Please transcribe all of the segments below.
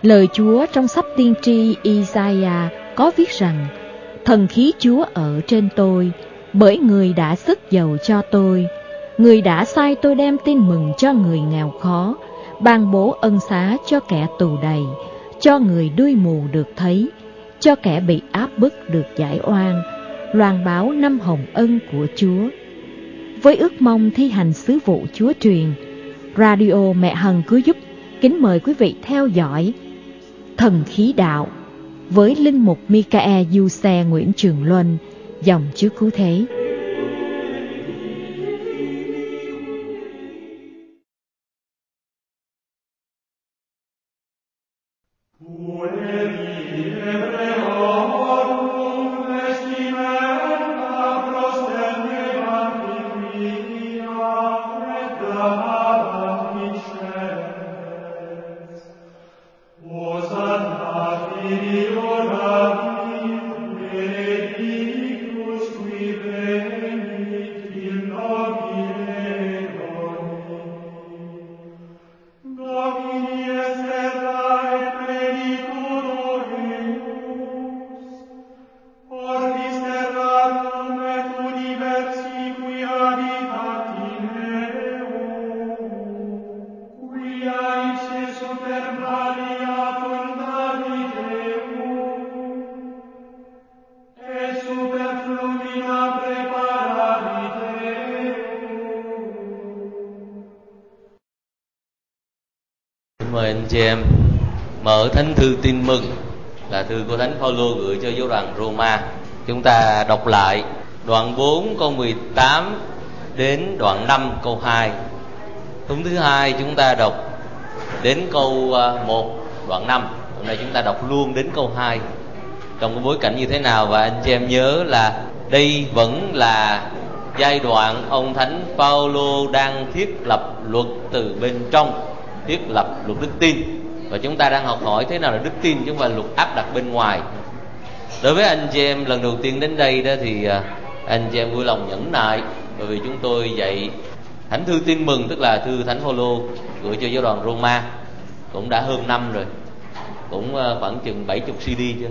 Lời Chúa trong sách tiên tri Isaiah có viết rằng: Thần khí Chúa ở trên tôi, bởi Người đã sức dầu cho tôi. Người đã sai tôi đem tin mừng cho người nghèo khó, ban bố ân xá cho kẻ tù đầy, cho người đuôi mù được thấy, cho kẻ bị áp bức được giải oan, loan báo năm hồng ân của Chúa. Với ước mong thi hành sứ vụ Chúa truyền, Radio Mẹ Hằng Cứu Giúp kính mời quý vị theo dõi Thần Khí Đạo với linh mục Michael Giuse Nguyễn Trường Luân, dòng Chúa Cứu Thế. Mời anh chị em mở thánh thư Tin Mừng, là thư của Thánh Phaolô gửi cho giáo đoàn Roma. Chúng ta đọc lại đoạn 4 câu 18 đến đoạn 5 câu 2. Hôm thứ hai chúng ta đọc đến câu 1 đoạn 5. Hôm nay chúng ta đọc luôn đến câu 2. Trong cái bối cảnh như thế nào? Và anh chị em nhớ là đây vẫn là giai đoạn ông Thánh Phaolô đang thiết lập luật từ bên trong, thiết lập luật đức tin. Và chúng ta đang học hỏi thế nào là đức tin, chứ không phải luật áp đặt bên ngoài. Đối với anh chị em lần đầu tiên đến đây đó thì anh chị em vui lòng nhẫn nại, bởi vì chúng tôi dạy thánh thư Tin Mừng, tức là thư Thánh Phaolô gửi cho giáo đoàn Roma, cũng đã hơn năm rồi, cũng khoảng chừng 70 CD chứ.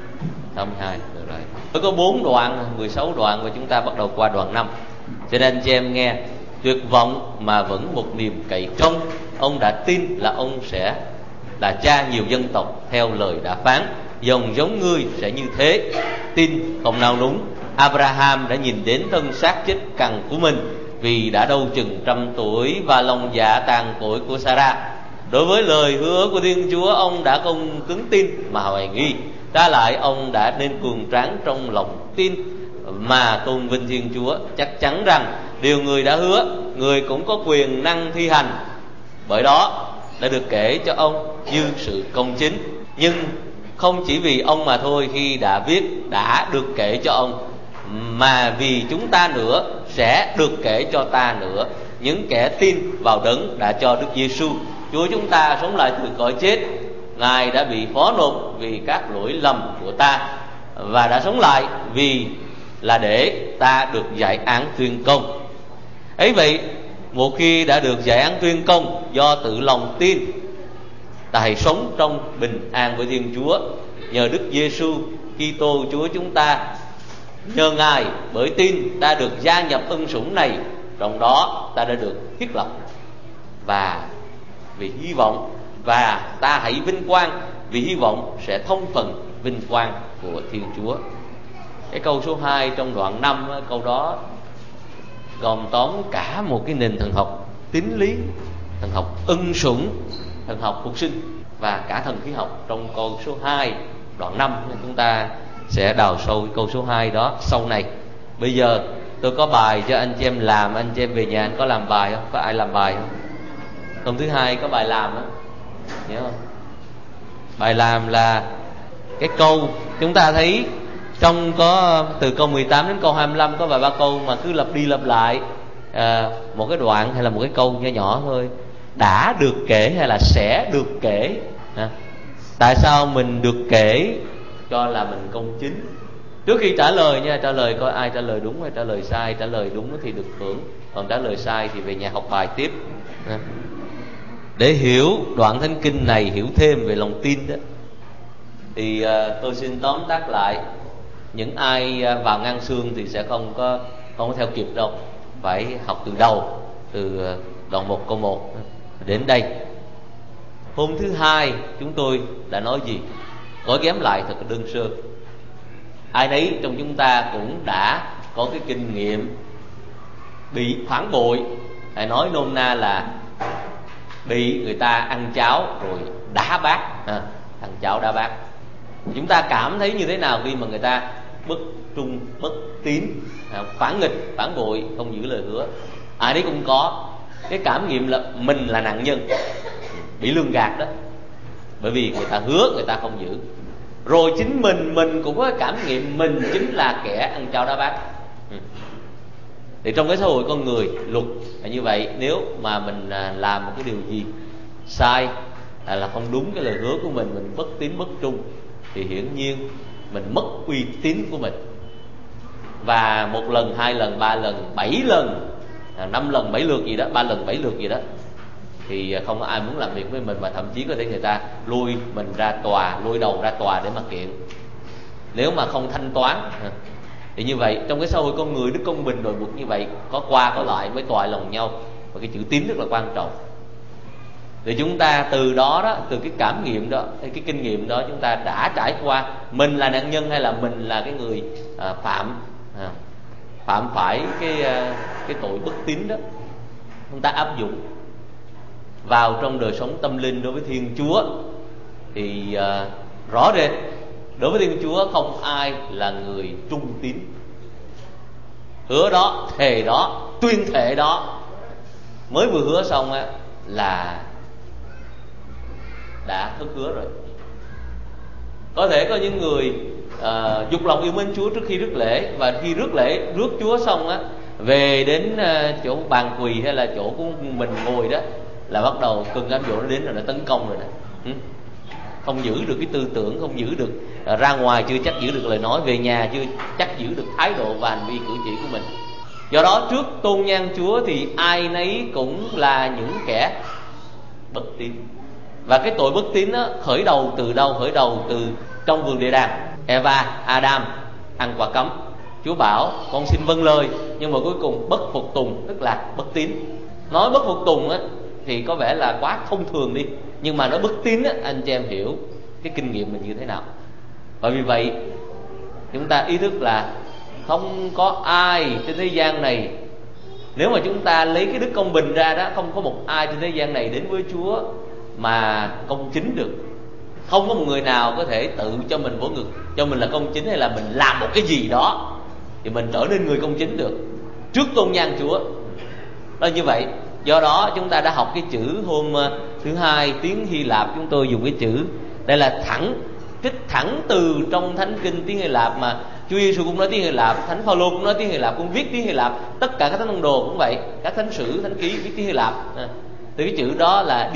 82 được rồi. Mới có 4 đoạn, 16 đoạn, và chúng ta bắt đầu qua đoạn 5. Cho nên anh chị em nghe, tuyệt vọng mà vẫn một niềm cậy trông. Ông đã tin là ông sẽ là cha nhiều dân tộc, theo lời đã phán, dòng giống ngươi sẽ như thế. Tin không nào núng. Abraham đã nhìn đến thân xác chết cằn của mình, vì đã đâu chừng 100 tuổi, và lòng dạ tàn cỗi của Sarah. Đối với lời hứa của Thiên Chúa, ông đã không cứng tin mà hoài nghi. Trái lại, ông đã nên cường tráng trong lòng tin mà tôn vinh Thiên Chúa, chắc chắn rằng điều người đã hứa, người cũng có quyền năng thi hành. Bởi đó đã được kể cho ông như sự công chính. Nhưng không chỉ vì ông mà thôi, khi đã viết đã được kể cho ông, mà vì chúng ta nữa sẽ được kể cho ta nữa, những kẻ tin vào Đấng đã cho Đức Giêsu Chúa chúng ta sống lại từ cõi chết. Ngài đã bị phó nộp vì các lỗi lầm của ta, và đã sống lại vì là để ta được giải án tuyên công. Ấy vậy, một khi đã được giải án tuyên công do tự lòng tin, ta hãy sống trong bình an với Thiên Chúa nhờ Đức Giêsu Kitô Chúa chúng ta. Nhờ Ngài, bởi tin ta được gia nhập ân sủng này, trong đó ta đã được thiết lập, và vì hy vọng, và ta hãy vinh quang vì hy vọng sẽ thông phần vinh quang của Thiên Chúa. Cái câu số 2 trong đoạn 5, câu đó gồm tóm cả một cái nền thần học tín lý, thần học ân sủng, thần học phục sinh và cả thần khí học trong câu số 2 đoạn 5. Chúng ta sẽ đào sâu cái câu số 2 đó sau này. Bây giờ tôi có bài cho anh chị em làm. Anh chị em về nhà anh có làm bài không? Có ai làm bài không? Hôm thứ hai có bài làm á, nhớ không? Bài làm là cái câu chúng ta thấy trong có từ câu 18 đến câu 25 có vài ba câu mà cứ lặp đi lặp lại một cái đoạn hay là một cái câu nhỏ nhỏ thôi. Đã được kể hay là sẽ được kể. Tại sao mình được kể? Cho là mình công chính. Trước khi trả lời nha, trả lời coi ai trả lời đúng hay trả lời sai. Trả lời đúng thì được thưởng, còn trả lời sai thì về nhà học bài tiếp. Để hiểu đoạn thánh kinh này, hiểu thêm về lòng tin đó, thì tôi xin tóm tắt lại. Những ai vào ngang xương thì sẽ không có theo kịp đâu, phải học từ đầu, từ đoạn 1 câu 1 đến đây. Hôm thứ hai chúng tôi đã nói gì? Gói ghém lại thật đơn sơ. Ai nấy trong chúng ta cũng đã có cái kinh nghiệm bị phản bội, hay nói nôm na là bị người ta ăn cháo rồi đá bát, ăn cháo đá bát. Chúng ta cảm thấy như thế nào khi mà người ta bất trung, bất tín, phản nghịch, phản bội, không giữ lời hứa? Ai đấy cũng có cái cảm nghiệm là mình là nạn nhân bị lường gạt đó, bởi vì người ta hứa người ta không giữ. Rồi chính mình cũng có cảm nghiệm mình chính là kẻ ăn cháo đá bát. Thì trong cái xã hội con người, luật là như vậy. Nếu mà mình làm một cái điều gì sai, là không đúng cái lời hứa của mình bất tín bất trung, thì hiển nhiên mình mất uy tín của mình. Và 1 lần, 2 lần, 3 lần, 7 lần, 5 lần 7 lượt gì đó, 3 lần 7 lượt gì đó, thì không có ai muốn làm việc với mình, mà thậm chí có thể người ta lôi mình ra tòa, lôi đầu ra tòa để mà kiện, nếu mà không thanh toán. Thì như vậy trong cái xã hội con người, đức công bình đòi buộc như vậy, có qua có lại mới tòa lòng nhau. Và cái chữ tín rất là quan trọng. Thì chúng ta từ đó, từ cái cảm nghiệm đó, cái kinh nghiệm đó, chúng ta đã trải qua, mình là nạn nhân hay là mình là cái người phạm phải cái tội bất tín đó. Chúng ta áp dụng vào trong đời sống tâm linh đối với Thiên Chúa thì rõ rệt, đối với Thiên Chúa không ai là người trung tín. Hứa đó, thề đó, tuyên thệ đó, mới vừa hứa xong là đã thất hứa rồi. Có thể có những người dục lòng yêu mến Chúa trước khi rước lễ, và khi rước lễ, rước Chúa xong về đến chỗ bàn quỳ hay là chỗ của mình ngồi đó, là bắt đầu cơn cám dỗ nó đến rồi, nó tấn công rồi nè. Không giữ được cái tư tưởng, không giữ được, ra ngoài chưa chắc giữ được lời nói, về nhà chưa chắc giữ được thái độ và hành vi cử chỉ của mình. Do đó trước tôn nhan Chúa thì ai nấy cũng là những kẻ bất tín. Và cái tội bất tín đó khởi đầu từ đâu? Khởi đầu từ trong vườn địa đàng. Eva, Adam ăn quả cấm, Chúa bảo con xin vâng lời, nhưng mà cuối cùng bất phục tùng, tức là bất tín. Nói bất phục tùng thì có vẻ là quá thông thường đi, nhưng mà nói bất tín anh chị em hiểu cái kinh nghiệm mình như thế nào. Và vì vậy chúng ta ý thức là không có ai trên thế gian này, nếu mà chúng ta lấy cái đức công bình ra đó, không có một ai trên thế gian này đến với Chúa mà công chính được. Không có một người nào có thể tự cho mình vỗ ngực, cho mình là công chính, hay là mình làm một cái gì đó thì mình trở nên người công chính được trước tôn nhan Chúa. Đó như vậy. Do đó chúng ta đã học cái chữ hôm thứ hai, tiếng Hy Lạp chúng tôi dùng cái chữ, đây là trích thẳng từ trong thánh kinh tiếng Hy Lạp, mà Chúa Giêsu cũng nói tiếng Hy Lạp, Thánh Phaolô cũng nói tiếng Hy Lạp, cũng viết tiếng Hy Lạp, tất cả các thánh tông đồ cũng vậy, các thánh sử, thánh ký viết tiếng Hy Lạp. Từ cái chữ đó là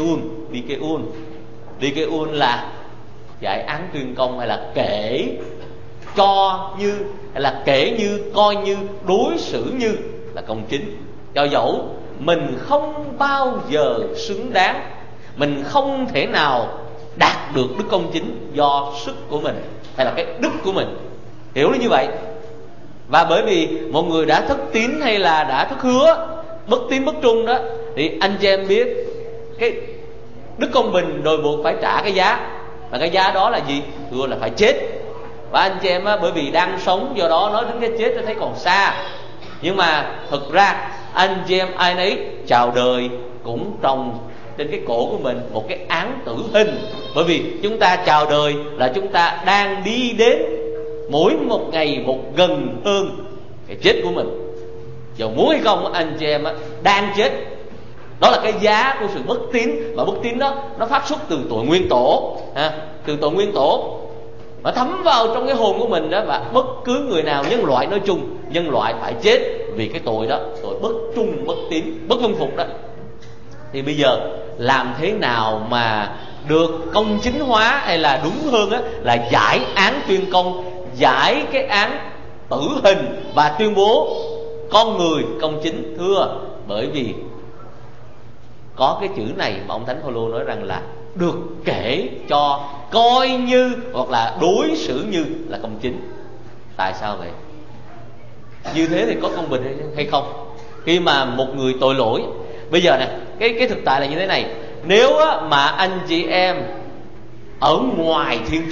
dikeun là giải án tuyên công, hay là kể cho như, hay là kể như, coi như, đối xử như là công chính. Cho dẫu mình không bao giờ xứng đáng, mình không thể nào đạt được đức công chính do sức của mình hay là cái đức của mình, hiểu nó như vậy. Và bởi vì một người đã thất tín hay là đã thất hứa, bất tín bất trung đó, thì anh chị em biết cái đức công bình đòi buộc phải trả cái giá. Và cái giá đó là gì? Thưa là phải chết. Và anh chị em bởi vì đang sống, do đó nói đến cái chết tôi thấy còn xa. Nhưng mà thực ra anh chị em ai nấy chào đời cũng trồng trên cái cổ của mình một cái án tử hình. Bởi vì chúng ta chào đời là chúng ta đang đi đến mỗi một ngày một gần hơn cái chết của mình. Dầu muốn hay không, anh chị em đang chết. Đó là cái giá của sự bất tín. Và bất tín đó nó phát xuất từ tội nguyên tổ, từ tội nguyên tổ, nó thấm vào trong cái hồn của mình đó. Và bất cứ người nào, nhân loại nói chung, nhân loại phải chết vì cái tội đó, tội bất trung, bất tín, bất vâng phục đó. Thì bây giờ làm thế nào mà được công chính hóa, hay là đúng hơn là giải án tuyên công, giải cái án tử hình và tuyên bố con người công chính? Thưa, bởi vì có cái chữ này mà ông Thánh Phaolô nói rằng là được kể cho, coi như, hoặc là đối xử như là công chính. Tại sao vậy? Như thế thì có công bình hay không? Khi mà một người tội lỗi, bây giờ nè, cái thực tại là như thế này. Nếu mà anh chị em ở ngoài Thiên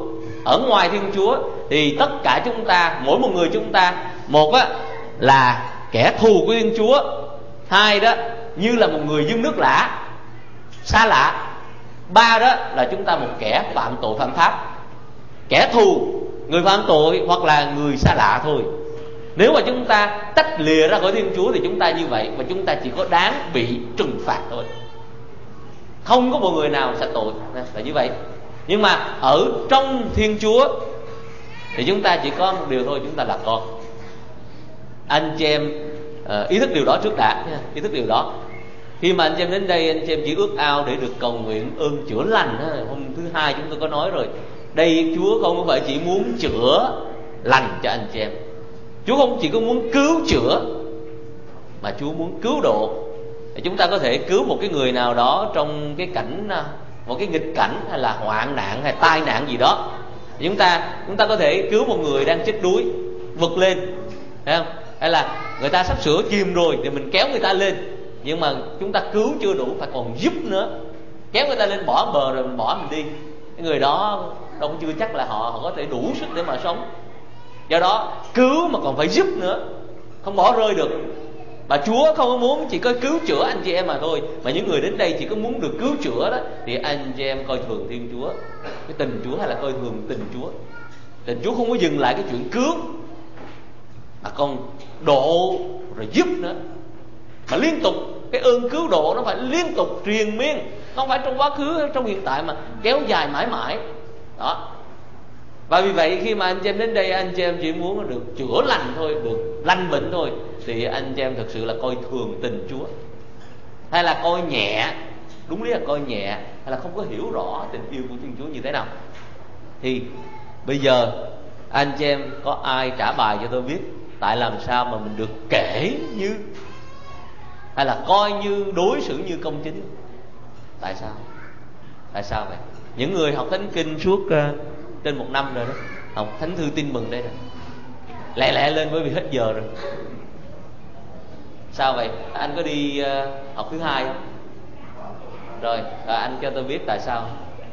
Chúa, thì tất cả chúng ta, mỗi một người chúng ta, một là kẻ thù của Thiên Chúa, hai đó như là một người dân nước lạ, xa lạ, ba đó là chúng ta một kẻ phạm tội phạm pháp. Kẻ thù, người phạm tội hoặc là người xa lạ thôi. Nếu mà chúng ta tách lìa ra khỏi Thiên Chúa thì chúng ta như vậy, và chúng ta chỉ có đáng bị trừng phạt thôi. Không có một người nào sạch tội, là như vậy. Nhưng mà ở trong Thiên Chúa thì chúng ta chỉ có một điều thôi, chúng ta là con. Anh chị em ý thức điều đó trước đã nha. Ý thức điều đó. Khi mà anh chị em đến đây, anh chị em chỉ ước ao để được cầu nguyện ơn chữa lành. Hôm thứ hai chúng tôi có nói rồi, đây Chúa không phải chỉ muốn chữa lành cho anh chị em. Chúa không chỉ có muốn cứu chữa, mà Chúa muốn cứu độ. Để chúng ta có thể cứu một cái người nào đó trong cái cảnh, một cái nghịch cảnh hay là hoạn nạn hay tai nạn gì đó. Chúng ta có thể cứu một người đang chết đuối, vực lên, thấy không? Hay là người ta sắp sửa chìm rồi thì mình kéo người ta lên. Nhưng mà chúng ta cứu chưa đủ, phải còn giúp nữa. Kéo người ta lên bỏ bờ rồi mình bỏ mình đi, cái người đó đâu có chưa chắc là họ có thể đủ sức để mà sống. Do đó cứu mà còn phải giúp nữa, không bỏ rơi được. Và Chúa không có muốn chỉ có cứu chữa anh chị em mà thôi, mà những người đến đây chỉ có muốn được cứu chữa đó, thì anh chị em coi thường Thiên Chúa, cái tình Chúa, hay là coi thường tình Chúa. Tình Chúa không có dừng lại cái chuyện cứu, mà còn độ rồi giúp nữa. Mà liên tục, cái ơn cứu độ nó phải liên tục triền miên, không phải trong quá khứ, trong hiện tại, mà kéo dài mãi mãi đó. Và vì vậy khi mà anh chị em đến đây, anh chị em chỉ muốn được chữa lành thôi, được lành bệnh thôi, thì anh chị em thực sự là coi thường tình Chúa, hay là coi nhẹ, đúng lý là coi nhẹ, hay là không có hiểu rõ tình yêu của Thiên Chúa như thế nào. Thì bây giờ anh chị em có ai trả bài cho tôi biết tại làm sao mà mình được kể như, hay là coi như, đối xử như công chính? Tại sao? Tại sao vậy? Những người học Thánh Kinh suốt trên 1 năm rồi đó, học Thánh Thư Tin Mừng đây rồi, lẹ lên bởi vì hết giờ rồi. Sao vậy? Anh có đi học thứ hai không? Rồi, anh cho tôi biết tại sao.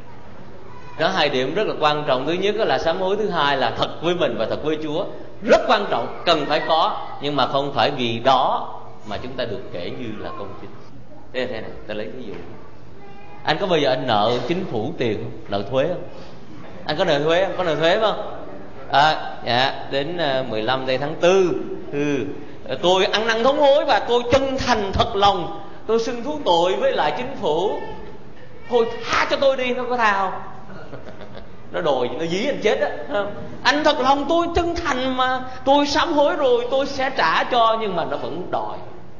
Có 2 điểm rất là quan trọng. Thứ nhất là sám hối, thứ hai là thật với mình và thật với Chúa. Rất quan trọng, cần phải có, nhưng mà không phải vì đó mà chúng ta được kể như là công chính. Thế này, ta lấy ví dụ. Anh có bao giờ anh nợ chính phủ tiền không? Nợ thuế không? Anh có nợ thuế không? Có nợ thuế không? Dạ, đến 15 đây tháng 4, tôi ăn năn thống hối và tôi chân thành thật lòng, tôi xưng thú tội với lại chính phủ. Thôi tha cho tôi đi, nó có tha không? Nó đòi, nó dí anh chết á. Anh thật lòng, tôi chân thành mà, tôi sám hối rồi, tôi sẽ trả cho, nhưng mà nó vẫn đòi.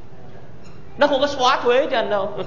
Nó không có xóa thuế cho anh đâu.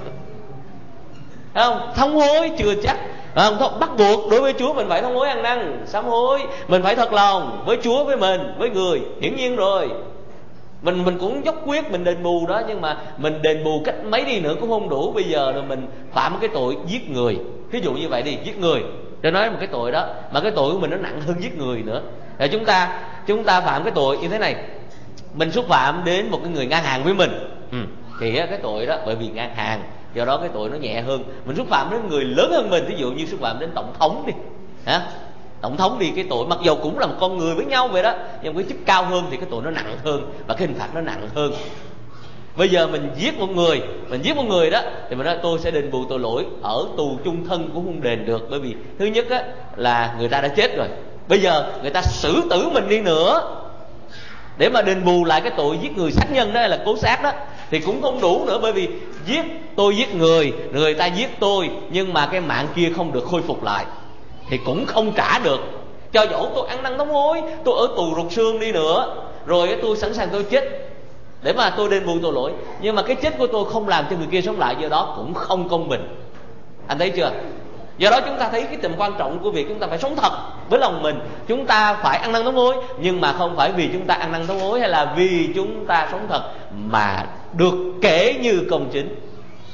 Thấy không? Thống hối chưa chắc, không, bắt buộc đối với Chúa mình phải thống hối ăn năn, sám hối, mình phải thật lòng với Chúa, với mình, với người, hiển nhiên rồi. Mình cũng dốc quyết mình đền bù đó, nhưng mà mình đền bù cách mấy đi nữa cũng không đủ. Bây giờ rồi mình phạm cái tội giết người, ví dụ như vậy đi, giết người, để nói một cái tội đó, mà cái tội của mình nó nặng hơn giết người nữa. Rồi chúng ta phạm cái tội như thế này, mình xúc phạm đến một cái người ngang hàng với mình, thì cái tội đó bởi vì ngang hàng, do đó cái tội nó nhẹ hơn. Mình xúc phạm đến người lớn hơn mình, ví dụ như xúc phạm đến tổng thống đi, tổng thống đi, cái tội mặc dù cũng là một con người với nhau vậy đó, nhưng cái chức cao hơn thì cái tội nó nặng hơn, và cái hình phạt nó nặng hơn. Bây giờ mình giết một người đó, thì mình nói tôi sẽ đền bù tội lỗi, ở tù chung thân cũng không đền được, bởi vì thứ nhất là người ta đã chết rồi. Bây giờ người ta xử tử mình đi nữa để mà đền bù lại cái tội giết người, sát nhân đó, hay là cố sát đó, thì cũng không đủ nữa. Bởi vì tôi giết người ta giết tôi, nhưng mà cái mạng kia không được khôi phục lại, thì cũng không trả được. Cho dẫu tôi ăn năn thống hối, tôi ở tù rụt xương đi nữa, rồi tôi sẵn sàng tôi chết để mà tôi đền bù tội lỗi, nhưng mà cái chết của tôi không làm cho người kia sống lại, do đó cũng không công bình. Anh thấy chưa? Do đó chúng ta thấy cái tầm quan trọng của việc chúng ta phải sống thật với lòng mình. Chúng ta phải ăn năn thống hối, nhưng mà không phải vì chúng ta ăn năn thống hối hay là vì chúng ta sống thật mà được kể như công chính.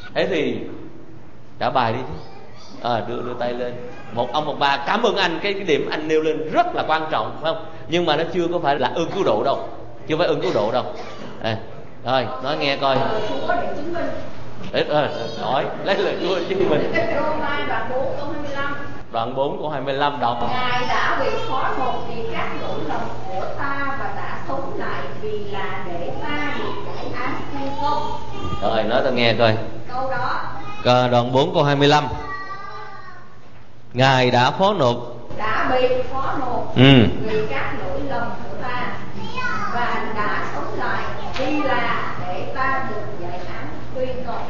Thế thì trả bài đi. Đưa tay lên. Một ông một bà, cảm ơn anh. Cái điểm anh nêu lên rất là quan trọng, phải không? Nhưng mà nó chưa có phải là ơn cứu độ đâu. Chưa phải ơn cứu độ đâu. Rồi nói nghe coi. Chúa để chứng minh. Nói lấy lời Chúa chứng minh. Roma đoạn 4 câu 25. Đoạn 4 câu 25 đọc. Ngài đã bị khó nộp vì các lỗi lầm của ta và đã sống lại vì là để ta được giải án tuyên công. Rồi nói ta nghe coi. Câu đó. Đoạn 4 câu 25. Ngài đã phó nộp. Đã bị phó nộp vì các lỗi lầm của ta và đã sống lại vì là để ta được giải án tuyên công.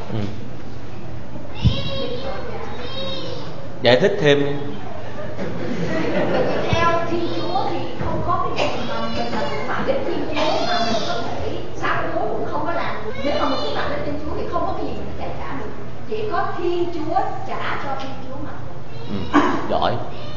Giải thích thêm. Theo Thiên Chúa thì không có cái gì mà mình là phạm đến Thiên Chúa mà mình có thể sáng cố cũng không có làm. Nếu mà mình phạm đến Thiên Chúa thì không có cái gì mình có thể trả được. Chỉ có Thiên Chúa trả cho Thiên Chúa mà thôi. Giỏi.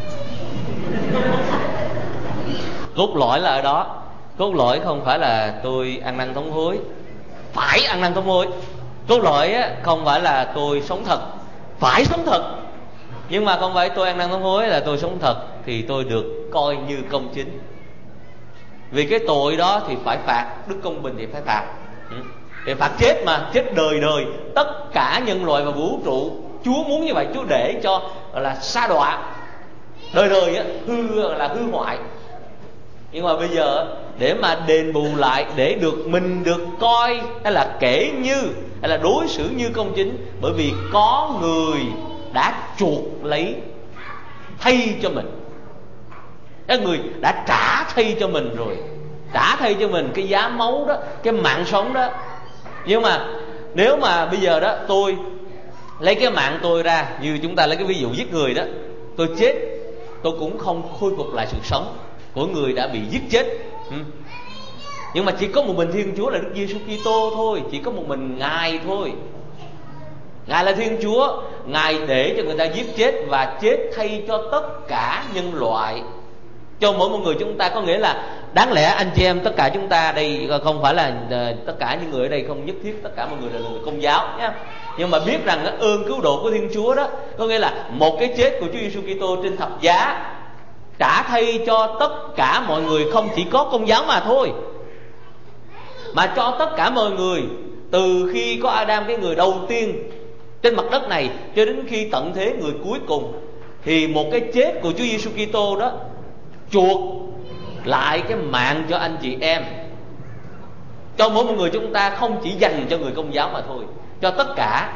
Cốt lõi là ở đó. Cốt lõi không phải là tôi ăn năn thống hối, phải ăn năn thống hối. Cốt lõi không phải là tôi sống thật, phải sống thật. Nhưng mà không phải tôi ăn năn thống hối là tôi sống thật thì tôi được coi như công chính. Vì cái tội đó thì phải phạt, đức công bình thì phải phạt. Thì phạt chết mà, chết đời đời. Tất cả nhân loại và vũ trụ, Chúa muốn như vậy. Chúa để cho là sa đọa đời đời hư hoại. Nhưng mà bây giờ để mà đền bù lại, để mình được coi hay là kể như, hay là đối xử như công chính, bởi vì có người đã chuộc lấy thay cho mình. Cái người đã trả thay cho mình rồi, trả thay cho mình cái giá máu đó, cái mạng sống đó. Nhưng mà nếu mà bây giờ đó tôi lấy cái mạng tôi ra, như chúng ta lấy cái ví dụ giết người đó, tôi chết, tôi cũng không khôi phục lại sự sống của người đã bị giết chết. Nhưng mà chỉ có một mình Thiên Chúa là Đức Giêsu Kitô thôi, chỉ có một mình Ngài thôi. Ngài là Thiên Chúa, Ngài để cho người ta giết chết và chết thay cho tất cả nhân loại, cho mỗi một người chúng ta. Có nghĩa là đáng lẽ anh chị em tất cả chúng ta đây, không phải là tất cả những người ở đây, không nhất thiết tất cả mọi người là người Công giáo nhé, nhưng mà biết rằng cái ơn cứu độ của Thiên Chúa đó, có nghĩa là một cái chết của Chúa Giêsu Kitô trên thập giá trả thay cho tất cả mọi người, không chỉ có Công giáo mà thôi, mà cho tất cả mọi người. Từ khi có Adam, cái người đầu tiên trên mặt đất này, cho đến khi tận thế người cuối cùng, thì một cái chết của Chúa Giêsu Kitô đó chuộc lại cái mạng cho anh chị em, cho mỗi một người chúng ta, không chỉ dành cho người Công giáo mà thôi, cho tất cả.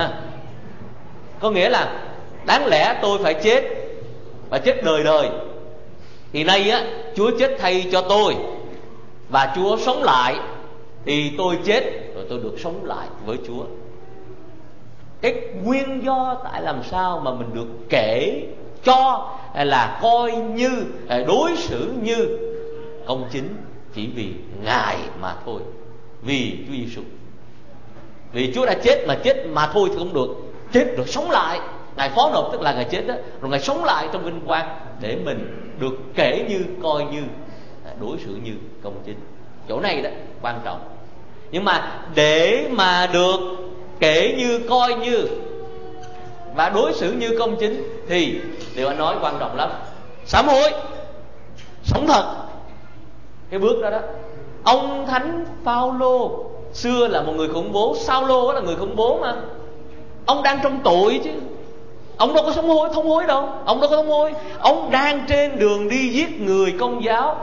Có nghĩa là đáng lẽ tôi phải chết và chết đời đời, thì nay Chúa chết thay cho tôi và Chúa sống lại, thì tôi chết rồi tôi được sống lại với Chúa. Cái nguyên do tại làm sao mà mình được kể cho hay là coi như, đối xử như công chính, chỉ vì Ngài mà thôi, vì Chúa Giêsu. Vì Chúa đã chết mà thôi thì không được, chết rồi sống lại. Ngài phó nộp tức là Ngài chết đó, rồi Ngài sống lại trong vinh quang để mình được kể như, coi như, đối xử như công chính. Chỗ này đó quan trọng. Nhưng mà để mà được kể như, coi như và đối xử như công chính thì điều anh nói quan trọng lắm. Sám hối, sống thật, cái bước đó đó. Ông Thánh Phaolô xưa là một người khủng bố, Sao-lô là người khủng bố mà. Ông đang trong tội chứ, ông đâu có thông hối đâu. Ông đâu có thông hối, ông đang trên đường đi giết người Công giáo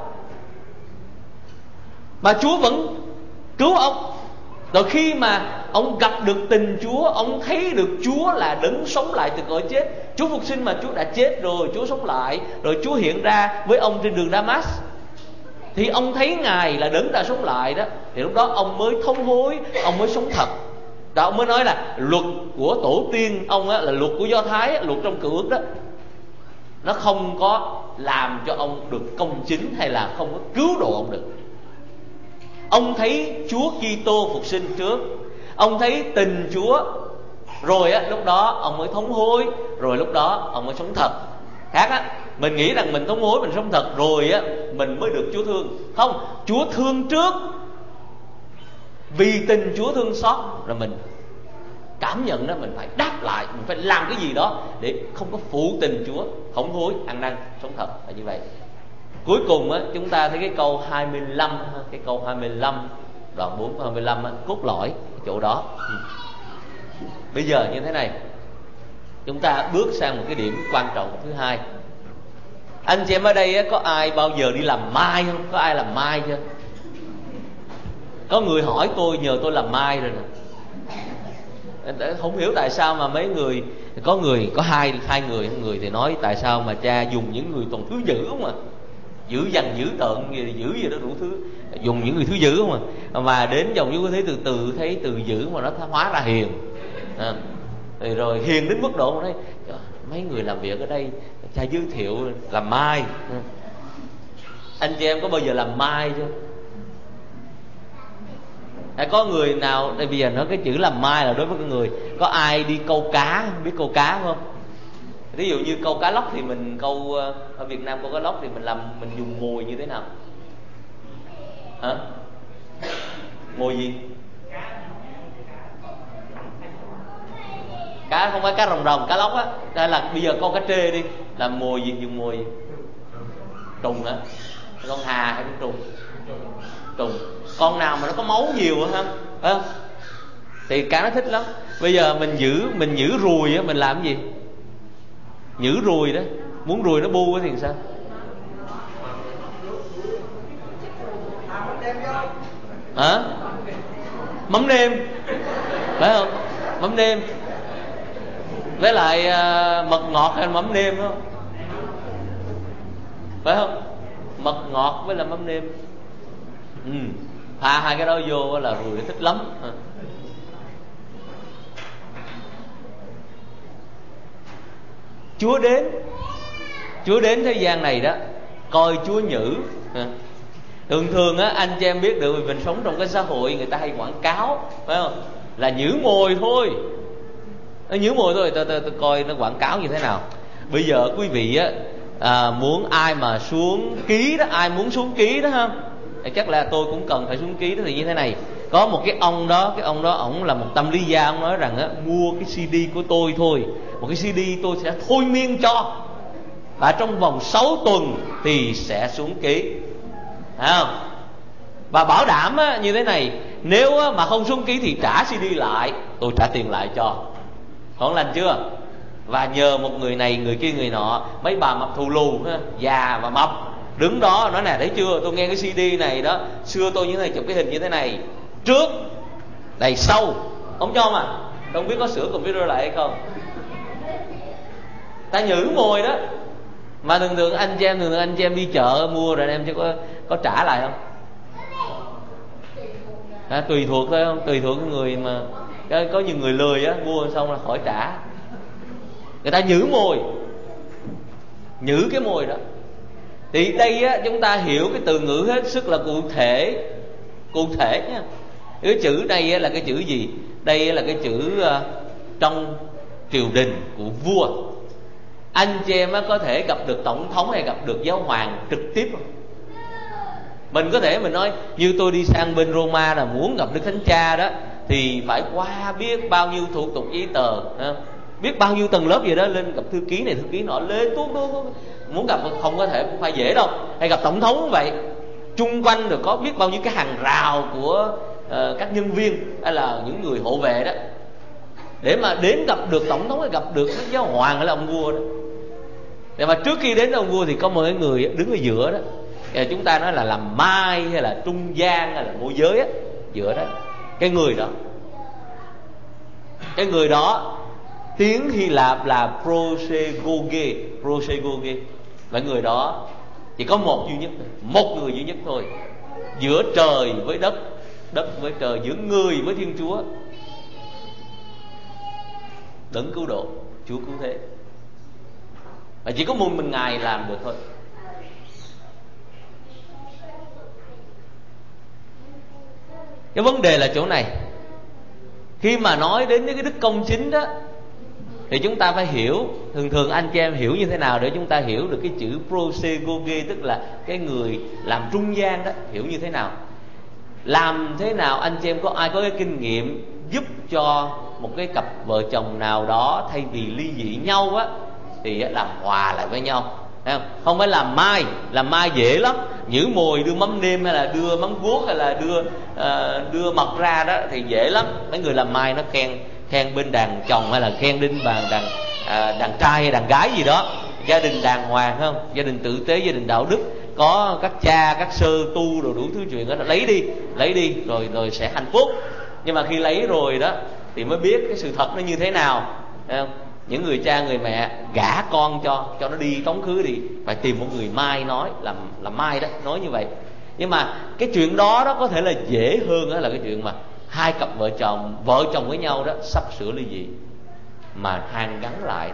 mà Chúa vẫn cứu ông. Rồi khi mà ông gặp được tình Chúa, ông thấy được Chúa là đấng sống lại từ cõi chết, Chúa phục sinh mà Chúa đã chết rồi, Chúa sống lại, rồi Chúa hiện ra với ông trên đường Damas, thì ông thấy Ngài là đấng đã sống lại đó. Thì lúc đó ông mới thông hối, ông mới sống thật. Đó, ông mới nói là luật của tổ tiên ông là luật của Do Thái, luật trong Cựu Ước đó, nó không có làm cho ông được công chính, hay là không có cứu độ ông được. Ông thấy Chúa Kitô phục sinh trước, ông thấy tình Chúa, rồi lúc đó ông mới thống hối, rồi lúc đó ông mới sống thật. Khác mình nghĩ rằng mình thống hối, mình sống thật rồi mình mới được Chúa thương. Không, Chúa thương trước, vì tình Chúa thương xót, rồi mình cảm nhận đó, mình phải đáp lại, mình phải làm cái gì đó để không có phụ tình Chúa, hổng hối, ăn năn, sống thật là như vậy. Cuối cùng á, chúng ta thấy cái câu 25, cái câu 25, đoạn 4 câu 25 á, cốt lõi chỗ đó. Bây giờ như thế này, chúng ta bước sang một cái điểm quan trọng thứ hai. Anh chị em ở đây á, có ai bao giờ đi làm mai không? Có ai làm mai chưa? Có người hỏi tôi, nhờ tôi làm mai rồi nè. Không hiểu tại sao mà mấy người, có hai người thì nói tại sao mà cha dùng những người toàn thứ dữ không à, dữ dằn dữ tợn dữ gì đó đủ thứ, dùng những người thứ dữ không à, mà đến dòng Chúa thấy thấy từ dữ mà nó hóa ra hiền rồi hiền đến mức độ mà nói mấy người làm việc ở đây cha giới thiệu làm mai. Anh chị em có bao giờ làm mai chưa? Có người nào đây bây giờ nói cái chữ làm mai là đối với cái người có ai đi câu cá, biết câu cá không? Ví dụ như câu cá lóc thì mình câu ở Việt Nam câu cá lóc thì mình dùng mồi như thế nào? Hả? Mồi gì? Cá không phải cá rồng, cá lóc á. Đây là bây giờ câu cá trê đi, làm mồi gì? Dùng mồi gì? Trùng hả? Con hà hay con trùng? Trùng. Con nào mà nó có máu nhiều hả? Thì cá nó thích lắm. Bây giờ mình giữ ruồi á, mình làm cái gì? Nhử ruồi đó, muốn ruồi nó bu thì sao? Hả? Mắm nêm, phải không? Mắm nêm với lại mật ngọt hay mắm nêm đó, phải không? Mật ngọt với là mắm nêm. Pha hai cái đó vô là ruồi thích lắm. Chúa đến thế gian này đó, coi Chúa nhử. Thường á, anh chị em biết được, mình sống trong cái xã hội người ta hay quảng cáo, phải không? Là nhử mồi thôi, nhử mồi thôi. Tôi coi nó quảng cáo như thế nào. Bây giờ quý vị á, muốn ai mà xuống ký đó, ai muốn xuống ký đó ha, chắc là tôi cũng cần phải xuống ký đó. Thì như thế này, có một cái ông đó ổng là một tâm lý gia, ông nói rằng á, mua cái CD của tôi thôi, một cái CD tôi sẽ thôi miên cho, và trong vòng 6 tuần thì sẽ xuống ký, phải không? Và bảo đảm á, như thế này, nếu á, mà không xuống ký thì trả CD lại, tôi trả tiền lại cho. Còn lành chưa? Và nhờ một người này người kia người nọ, mấy bà mập thù lù ha, già và mập đứng đó nói nè, thấy chưa, tôi nghe cái CD này đó, xưa tôi như thế này, chụp cái hình như thế này, trước đây sau, ông cho mà không biết có sửa computer lại hay không. Ta nhử mồi đó. Mà thường anh chị em đi chợ mua rồi anh em có trả lại không? Tùy thuộc thôi, không tùy thuộc cái người mà có nhiều người lười á, mua xong là khỏi trả. Người ta nhử mồi, nhử cái mồi đó. Thì đây á, chúng ta hiểu cái từ ngữ hết sức là cụ thể nha. Cái chữ đây á, là cái chữ gì? Đây là cái chữ trong triều đình của vua. Anh chị em có thể gặp được tổng thống hay gặp được giáo hoàng trực tiếp không? Mình có thể mình nói như tôi đi sang bên Roma là muốn gặp Đức Thánh Cha đó, thì phải qua biết bao nhiêu thủ tục giấy tờ, biết bao nhiêu tầng lớp gì đó, lên gặp thư ký này thư ký nọ, lên tuốt muốn gặp không có thể, cũng phải dễ đâu. Hay gặp tổng thống cũng vậy, chung quanh được có biết bao nhiêu cái hàng rào của các nhân viên hay là những người hộ vệ đó, để mà đến gặp được tổng thống hay gặp được giáo hoàng hay là ông vua đó. Để mà trước khi đến ông vua thì có một người đứng ở giữa đó, chúng ta nói là làm mai hay là trung gian hay là môi giới á, giữa đó. Cái người đó tiếng Hy Lạp là prosegoge. Và người đó chỉ có một người duy nhất thôi, giữa trời với đất, đất với trời, giữa người với Thiên Chúa, đấng cứu độ, Chúa cứu thế. Và chỉ có một mình Ngài làm được thôi. Cái vấn đề là chỗ này. Khi mà nói đến cái đức công chính đó, thì chúng ta phải hiểu, thường anh chị em hiểu như thế nào để chúng ta hiểu được cái chữ prosegoge, tức là cái người làm trung gian đó, hiểu như thế nào? Làm thế nào anh chị em có ai có cái kinh nghiệm giúp cho một cái cặp vợ chồng nào đó thay vì ly dị nhau á thì làm hòa lại với nhau, không phải làm mai dễ lắm, nhử mồi đưa mắm nêm hay là đưa mắm guốc hay là đưa mật ra đó thì dễ lắm. Mấy người làm mai nó khen bên đàn chồng hay là khen bên đàn trai hay đàn gái gì đó, gia đình đàng hoàng không, gia đình tử tế, gia đình đạo đức, có các cha các sơ tu rồi đủ thứ chuyện đó, lấy đi rồi sẽ hạnh phúc. Nhưng mà khi lấy rồi đó thì mới biết cái sự thật nó như thế nào, thấy không? Những người cha người mẹ gả con cho nó đi tống khứ đi, phải tìm một người mai nói làm mai đó nói như vậy. Nhưng mà cái chuyện đó có thể là dễ hơn đó là cái chuyện mà hai cặp vợ chồng với nhau đó sắp sửa ly dị mà hàn gắn lại.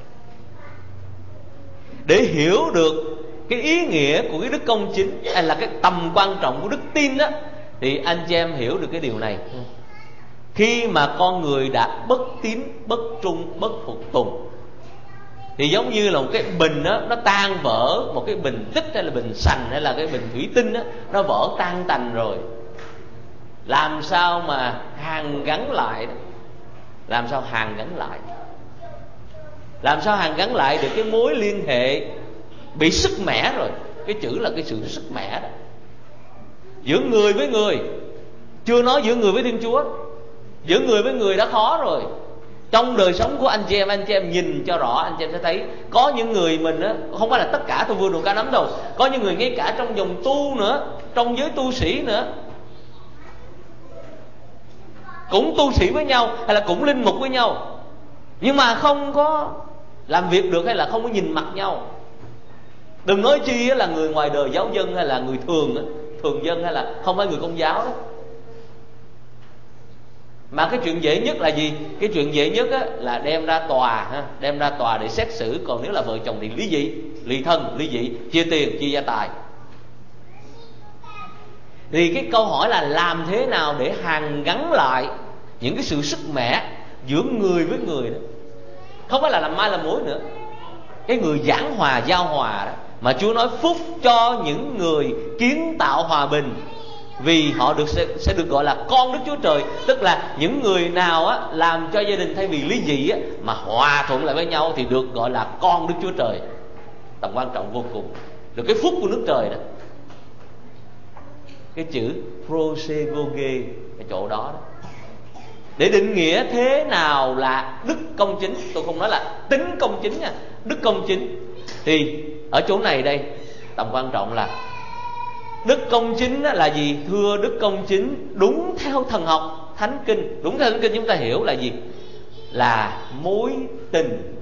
Để hiểu được cái ý nghĩa của cái đức công chính hay là cái tầm quan trọng của đức tin đó, thì anh chị em hiểu được cái điều này. Khi mà con người đã bất tín, bất trung, bất phục tùng thì giống như là một cái bình đó, nó tan vỡ, một cái bình tích hay là bình sành hay là cái bình thủy tinh đó, nó vỡ tan tành rồi. Làm sao mà hàn gắn lại đó? Làm sao hàn gắn lại được cái mối liên hệ bị sức mẻ rồi. Cái chữ là cái sự sức mẻ đó. Giữa người với người, chưa nói giữa người với Thiên Chúa, giữa người với người đã khó rồi. Trong đời sống của anh chị em nhìn cho rõ, anh chị em sẽ thấy có những người mình á, không phải là tất cả tôi vừa đủ cả nắm đâu, có những người ngay cả trong dòng tu nữa, trong giới tu sĩ nữa, cũng tu sĩ với nhau hay là cũng linh mục với nhau, nhưng mà không có làm việc được hay là không có nhìn mặt nhau. Đừng nói chi là người ngoài đời giáo dân hay là người thường dân hay là không phải người Công giáo đó. Mà cái chuyện dễ nhất là gì? Cái chuyện dễ nhất là đem ra tòa để xét xử. Còn nếu là vợ chồng thì ly dị, ly thân, ly dị, chia tiền, chia gia tài. Thì cái câu hỏi là làm thế nào để hàn gắn lại những cái sự sức mẻ giữa người với người đó. Không phải là làm mai làm mối nữa. Cái người giảng hòa, giao hòa đó, mà Chúa nói phúc cho những người kiến tạo hòa bình, vì họ sẽ được gọi là con Đức Chúa Trời. Tức là những người nào làm cho gia đình thay vì ly dị mà hòa thuận lại với nhau thì được gọi là con Đức Chúa Trời. Tầm quan trọng vô cùng, được cái phúc của nước trời đó. Cái chữ prosegoge cái chỗ đó. Để định nghĩa thế nào là đức công chính, tôi không nói là tính công chính nha, đức công chính, thì ở chỗ này đây tầm quan trọng là đức công chính là gì? Thưa, đức công chính đúng theo thần học Thánh Kinh, đúng theo Thánh Kinh chúng ta hiểu là gì? Là mối tình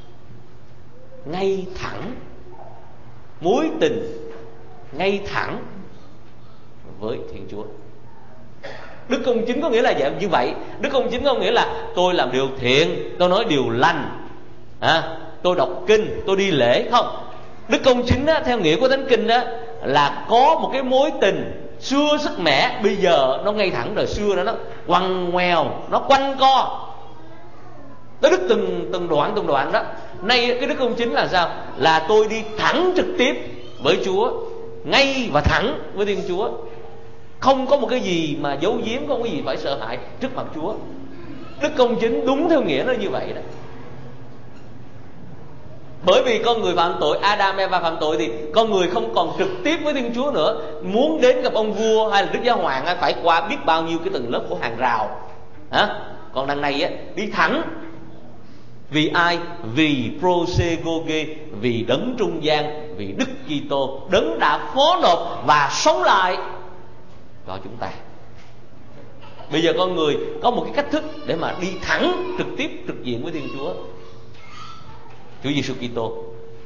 ngay thẳng, mối tình ngay thẳng với Thiên Chúa. Đức công chính có nghĩa là như vậy. Đức công chính có nghĩa là tôi làm điều thiện, tôi nói điều lành, tôi đọc kinh, tôi đi lễ. Không, đức công chính theo nghĩa của Thánh Kinh là có một cái mối tình xưa sức mẻ, bây giờ nó ngay thẳng, đời xưa nó quằn ngoèo, nó quanh co, nó đứt từng đoạn đó. Nay cái đức công chính là sao? Là tôi đi thẳng trực tiếp với Chúa, ngay và thẳng với Thiên Chúa, không có một cái gì mà giấu giếm, không có gì phải sợ hãi trước mặt Chúa. Đức công chính đúng theo nghĩa nó như vậy đó. Bởi vì con người phạm tội, Adam Eva phạm tội, thì con người không còn trực tiếp với Thiên Chúa nữa. Muốn đến gặp ông vua hay là Đức Giáo Hoàng phải qua biết bao nhiêu cái tầng lớp của hàng rào. Còn đằng này đi thẳng. Vì ai? Vì prosegoge, vì đấng trung gian, vì Đức Kitô, đấng đã phó nộp và sống lại cho chúng ta. Bây giờ con người có một cái cách thức để mà đi thẳng trực tiếp trực diện với Thiên Chúa, Chúa Giêsu Kitô.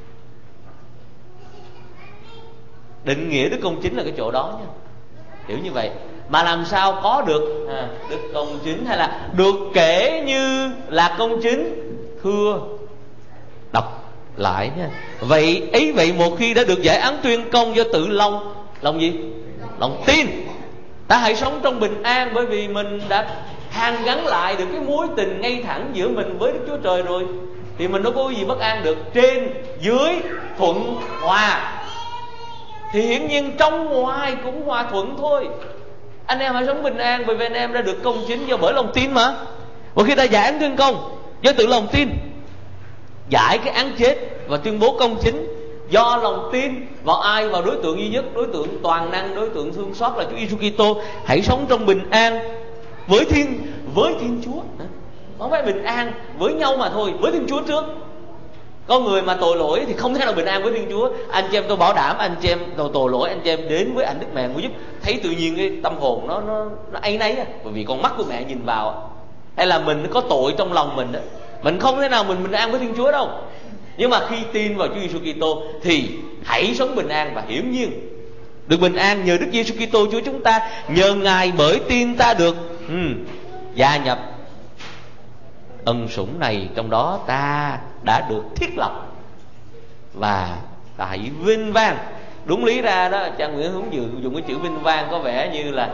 Định nghĩa đức công chính là cái chỗ đó nha, hiểu như vậy. Mà làm sao có được đức công chính hay là được kể như là công chính? Thưa, đọc lại nha. Vậy một khi đã được giải án tuyên công do tự lòng gì? Lòng tin, ta hãy sống trong bình an, bởi vì mình đã hàn gắn lại được cái mối tình ngay thẳng giữa mình với Đức Chúa Trời rồi, thì mình đâu có gì bất an được. Trên dưới thuận hòa, thì hiển nhiên trong ngoài cũng hòa thuận thôi. Anh em hãy sống bình an, bởi vì anh em đã được công chính do bởi lòng tin mà. Và khi ta giải án tuyên công do tự lòng tin, giải cái án chết và tuyên bố công chính do lòng tin vào ai? Vào đối tượng duy nhất, đối tượng toàn năng, đối tượng thương xót là Chúa Giêsu Kitô. Hãy sống trong bình an với Thiên Chúa. Không phải bình an với nhau mà thôi, với Thiên Chúa trước. Con người mà tội lỗi thì không thể nào bình an với Thiên Chúa. Anh chị em tôi bảo đảm, anh chị em tội lỗi, anh chị em đến với ảnh Đức Mẹ Ngũ Giúp, thấy tự nhiên cái tâm hồn nó áy náy, bởi vì con mắt của mẹ nhìn vào. Hay là mình có tội trong lòng mình đó, mình không thể nào mình bình an với Thiên Chúa đâu. Nhưng mà khi tin vào Chúa Giêsu Kitô thì hãy sống bình an, và hiển nhiên được bình an nhờ Đức Giêsu Kitô Chúa chúng ta. Nhờ Ngài bởi tin ta được gia nhập ân sủng này, trong đó ta đã được thiết lập và ta hãy vinh vang. Đúng lý ra đó, cha Nguyễn Hướng dùng cái chữ vinh vang có vẻ như là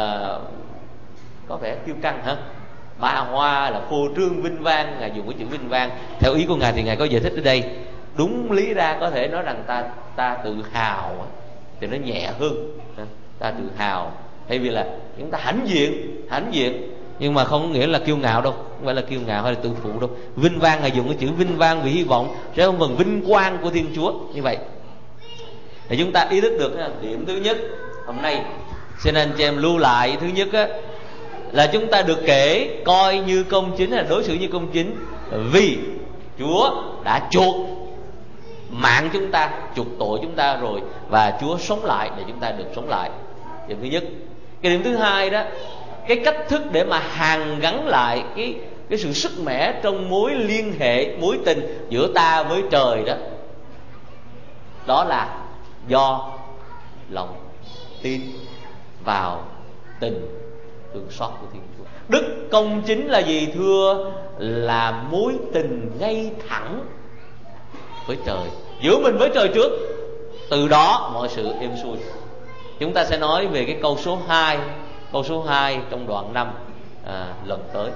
có vẻ kiêu căng hả? Ba Hoa là phô trương vinh vang, Ngài dùng cái chữ vinh vang. Theo ý của Ngài thì Ngài có giải thích ở đây, đúng lý ra có thể nói rằng ta tự hào thì nó nhẹ hơn. Ta tự hào thay vì là chúng ta hãnh diện, nhưng mà không có nghĩa là kiêu ngạo đâu, không phải là kiêu ngạo hay là tự phụ đâu. Vinh vang, Ngài dùng cái chữ vinh vang vì hy vọng sẽ không phần vinh quang của Thiên Chúa. Như vậy thì chúng ta ý thức được điểm thứ nhất hôm nay, xin anh chị em lưu lại. Thứ nhất là chúng ta được kể coi như công chính, là đối xử như công chính, vì Chúa đã chuộc mạng chúng ta, chuộc tội chúng ta rồi, và Chúa sống lại để chúng ta được sống lại. Điểm thứ nhất. Cái điểm thứ hai đó, cái cách thức để mà hàn gắn lại cái sự sức mẻ trong mối liên hệ, mối tình giữa ta với trời đó, đó là do lòng tin vào tình thương xót của Thiên Chúa. Đức công chính là gì thưa? Là mối tình ngay thẳng với trời, giữa mình với trời trước, từ đó mọi sự êm xuôi. Chúng ta sẽ nói về cái câu số 2 trong đoạn 5 lần tới.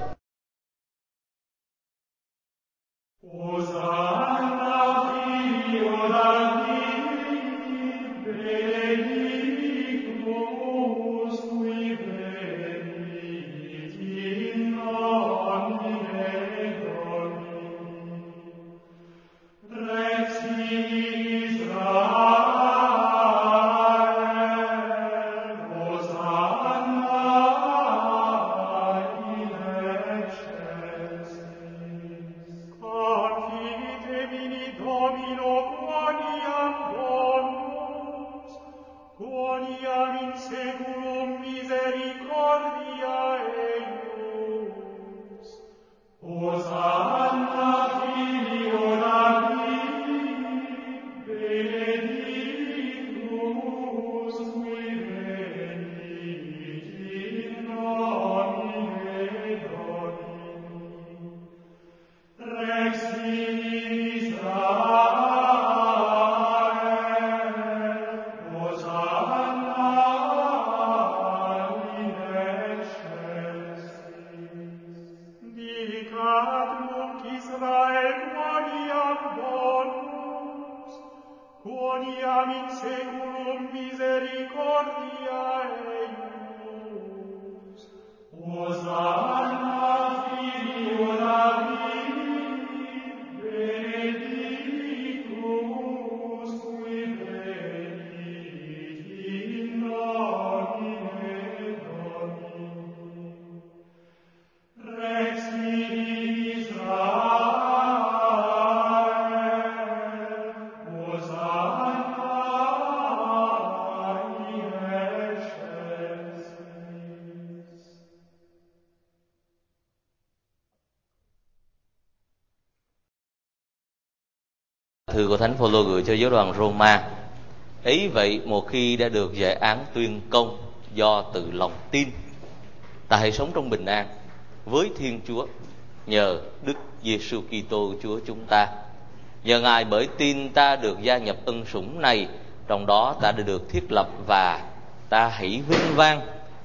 Thư của Thánh Phaolô gửi cho giáo đoàn Roma. Ấy vậy, một khi đã được giải án tuyên công do tự lòng tin, ta hãy sống trong bình an với Thiên Chúa nhờ Đức Giêsu Kitô Chúa chúng ta. Nhờ Ngài bởi tin ta được gia nhập ân sủng này, trong đó ta đã được thiết lập, và ta hãy vinh vang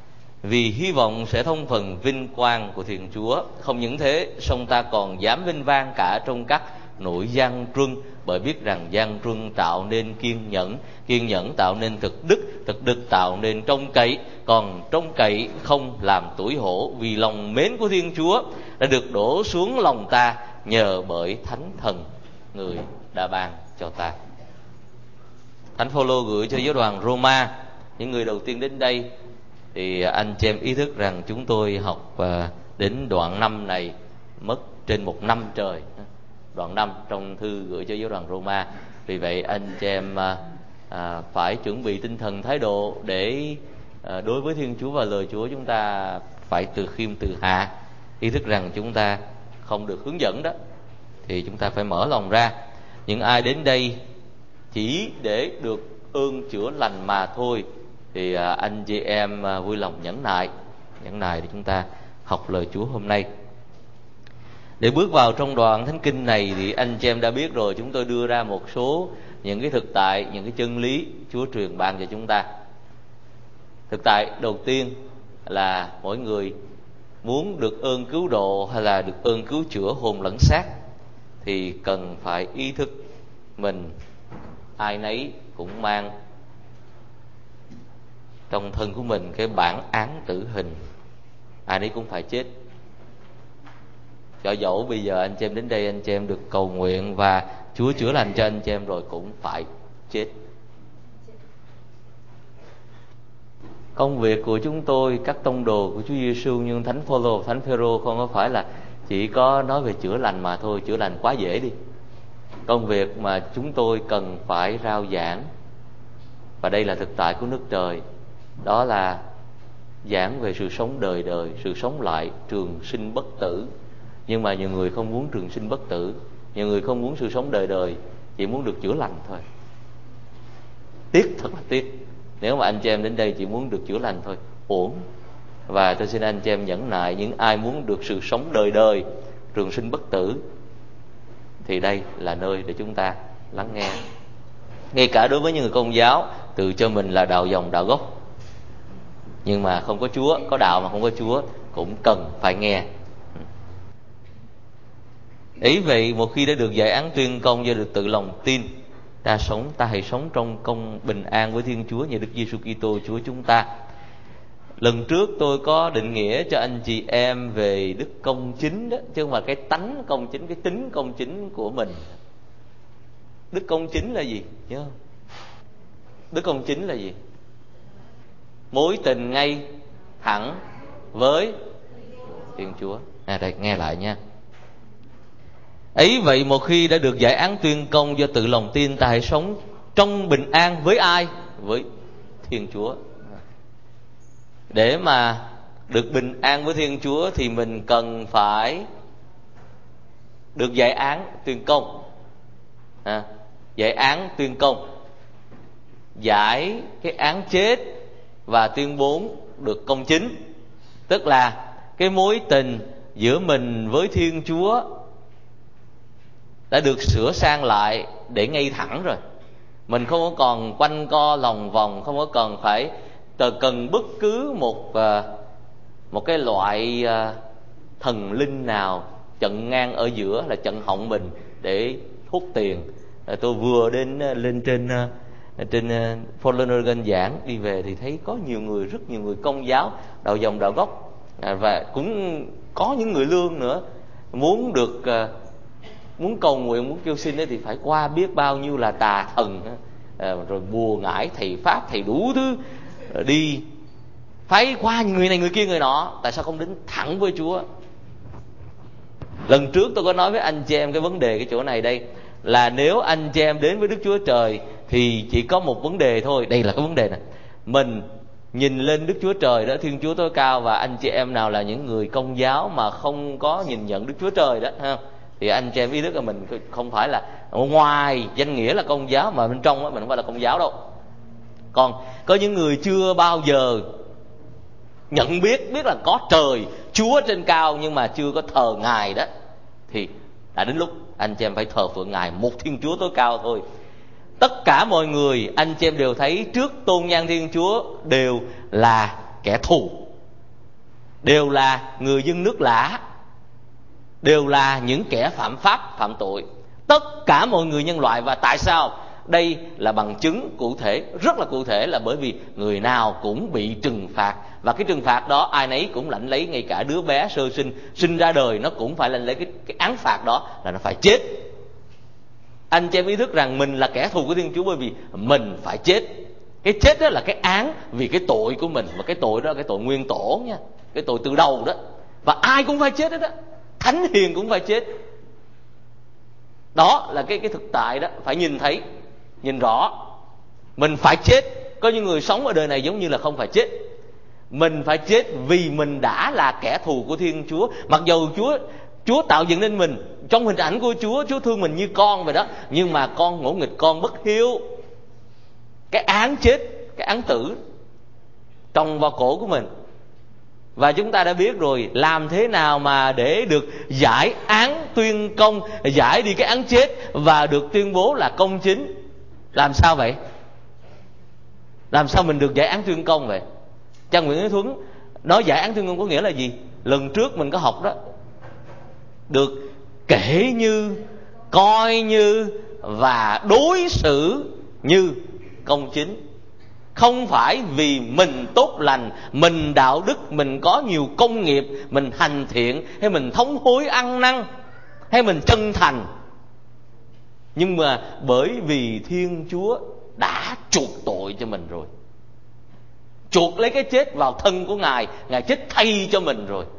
vì hy vọng sẽ thông phần vinh quang của Thiên Chúa. Không những thế, song ta còn dám vinh vang cả trong các nỗi gian truân, bởi biết rằng gian truân tạo nên kiên nhẫn tạo nên thực đức tạo nên trông cậy, còn trông cậy không làm tủi hổ, vì lòng mến của Thiên Chúa đã được đổ xuống lòng ta nhờ bởi Thánh Thần người đã ban cho ta. Thánh Phaolô gửi cho giáo đoàn Roma, những người đầu tiên đến đây thì anh chị em ý thức rằng chúng tôi học đến đoạn 5 này mất trên 1 năm trời, đoạn 5 trong thư gửi cho giáo đoàn Roma. Vì vậy anh chị em phải chuẩn bị tinh thần thái độ để đối với Thiên Chúa và lời Chúa chúng ta phải từ khiêm từ hạ, ý thức rằng chúng ta không được hướng dẫn đó, thì chúng ta phải mở lòng ra. Những ai đến đây chỉ để được ơn chữa lành mà thôi thì anh chị em vui lòng nhẫn nại để chúng ta học lời Chúa hôm nay. Để bước vào trong đoạn Thánh Kinh này thì anh chị em đã biết rồi, chúng tôi đưa ra một số những cái thực tại, những cái chân lý Chúa truyền ban cho chúng ta. Thực tại đầu tiên là mỗi người muốn được ơn cứu độ hay là được ơn cứu chữa hồn lẫn xác thì cần phải ý thức mình ai nấy cũng mang trong thân của mình cái bản án tử hình, ai nấy cũng phải chết. Cho dẫu bây giờ anh chị em đến đây anh chị em được cầu nguyện và Chúa chữa lành cho anh chị em rồi cũng phải chết. Công việc của chúng tôi, các tông đồ của Chúa Giêsu như Thánh Phaolô, Thánh Phêrô không có phải là chỉ có nói về chữa lành mà thôi, chữa lành quá dễ đi. Công việc mà chúng tôi cần phải rao giảng, và đây là thực tại của nước trời, đó là giảng về sự sống đời đời, sự sống lại, trường sinh bất tử. Nhưng mà nhiều người không muốn trường sinh bất tử, nhiều người không muốn sự sống đời đời, chỉ muốn được chữa lành thôi. Tiếc, thật là tiếc. Nếu mà anh chị em đến đây chỉ muốn được chữa lành thôi, uổng. Và tôi xin anh chị em nhẫn nại, những ai muốn được sự sống đời đời, trường sinh bất tử, thì đây là nơi để chúng ta lắng nghe. Ngay cả đối với những người Công giáo tự cho mình là đạo dòng đạo gốc, nhưng mà không có Chúa, có đạo mà không có Chúa cũng cần phải nghe. Ý vậy, một khi đã được giải án tuyên công do được tự lòng tin, ta hãy sống trong công bình an với Thiên Chúa nhờ Đức Giêsu Kitô Chúa chúng ta. Lần trước tôi có định nghĩa cho anh chị em về đức công chính đó, chứ không phải cái tánh công chính, cái tính công chính của mình. Đức công chính là gì? Nhớ không? Đức công chính là gì? Mối tình ngay thẳng với Thiên Chúa. Đây, nghe lại nha. Ấy vậy, một khi đã được giải án tuyên công do tự lòng tin, ta hãy sống trong bình an với ai? Với Thiên Chúa. Để mà được bình an với Thiên Chúa thì mình cần phải được giải án tuyên công. Giải án tuyên công, giải cái án chết và tuyên bố được công chính. Tức là cái mối tình giữa mình với Thiên Chúa đã được sửa sang lại để ngay thẳng rồi. Mình không có còn quanh co lòng vòng, không có còn phải cần bất cứ một cái loại thần linh nào chặn ngang ở giữa, là chặn họng mình để hút tiền. Tôi vừa lên trên Portland Oregon giảng, đi về thì thấy có rất nhiều người Công giáo, đạo dòng đạo gốc, và cũng có những người lương nữa, muốn cầu nguyện, muốn kêu xin thì phải qua biết bao nhiêu là tà thần, rồi bùa ngải, thầy pháp, thầy đủ thứ, đi phải qua người này người kia người nọ. Tại sao không đến thẳng với Chúa? Lần trước tôi có nói với anh chị em cái vấn đề cái chỗ này đây, là nếu anh chị em đến với Đức Chúa Trời thì chỉ có một vấn đề thôi. Đây là cái vấn đề này. Mình nhìn lên Đức Chúa Trời đó, Thiên Chúa tối cao, và anh chị em nào là những người Công giáo mà không có nhìn nhận Đức Chúa Trời đó ha, thì anh chị em ý thức là mình không phải là ngoài danh nghĩa là Công giáo, mà bên trong đó, mình không phải là Công giáo đâu. Còn có những người chưa bao giờ nhận biết là có trời Chúa trên cao, nhưng mà chưa có thờ Ngài đó, thì đã đến lúc anh chị em phải thờ phượng Ngài, một Thiên Chúa tối cao thôi. Tất cả mọi người anh chị em đều thấy trước tôn nhan Thiên Chúa đều là kẻ thù, đều là người dân nước lạ, đều là những kẻ phạm pháp, phạm tội. tất cả mọi người nhân loại. Và tại sao? Đây là bằng chứng cụ thể, rất là cụ thể, là bởi vì người nào cũng bị trừng phạt. Và cái trừng phạt đó ai nấy cũng lãnh lấy, ngay cả đứa bé sơ sinh ra đời nó cũng phải lãnh lấy cái án phạt đó, là nó phải chết. Anh chị em ý thức rằng mình là kẻ thù của Thiên Chúa bởi vì mình phải chết. Cái chết đó là cái án vì cái tội của mình. Và cái tội đó là cái tội nguyên tổ nha, cái tội từ đầu đó. Và ai cũng phải chết đó, thánh hiền cũng phải chết. Đó là cái thực tại đó, phải nhìn thấy, nhìn rõ. Mình phải chết. Có những người sống ở đời này giống như là không phải chết. Mình phải chết vì mình đã là kẻ thù của Thiên Chúa. Mặc dù Chúa tạo dựng nên mình trong hình ảnh của Chúa thương mình như con vậy đó, nhưng mà con ngỗ nghịch, con bất hiếu. Cái án chết, cái án tử trồng vào cổ của mình. Và chúng ta đã biết rồi, làm thế nào mà để được giải án tuyên công, giải đi cái án chết và được tuyên bố là công chính? Làm sao vậy? Làm sao mình được giải án tuyên công vậy? Cha Nguyễn Thế Thuấn nói giải án tuyên công có nghĩa là gì? Lần trước mình có học đó, được kể như, coi như và đối xử như công chính. Không phải vì mình tốt lành, mình đạo đức, mình có nhiều công nghiệp, mình hành thiện, hay mình thống hối ăn năn, hay mình chân thành, nhưng mà bởi vì Thiên Chúa đã chuộc tội cho mình rồi, chuộc lấy cái chết vào thân của Ngài, Ngài chết thay cho mình rồi.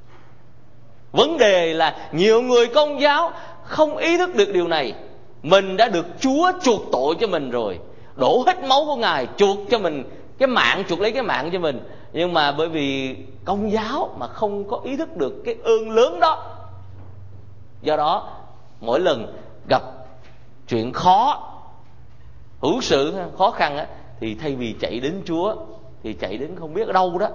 Vấn đề là nhiều người Công giáo không ý thức được điều này. Mình đã được Chúa chuộc tội cho mình rồi, đổ hết máu của Ngài chuộc cho mình cái mạng, chuộc lấy cái mạng cho mình. Nhưng mà bởi vì Công giáo mà không có ý thức được cái ơn lớn đó, do đó mỗi lần gặp chuyện khó, hữu sự khó khăn á, thì thay vì chạy đến Chúa thì chạy đến không biết ở đâu đó,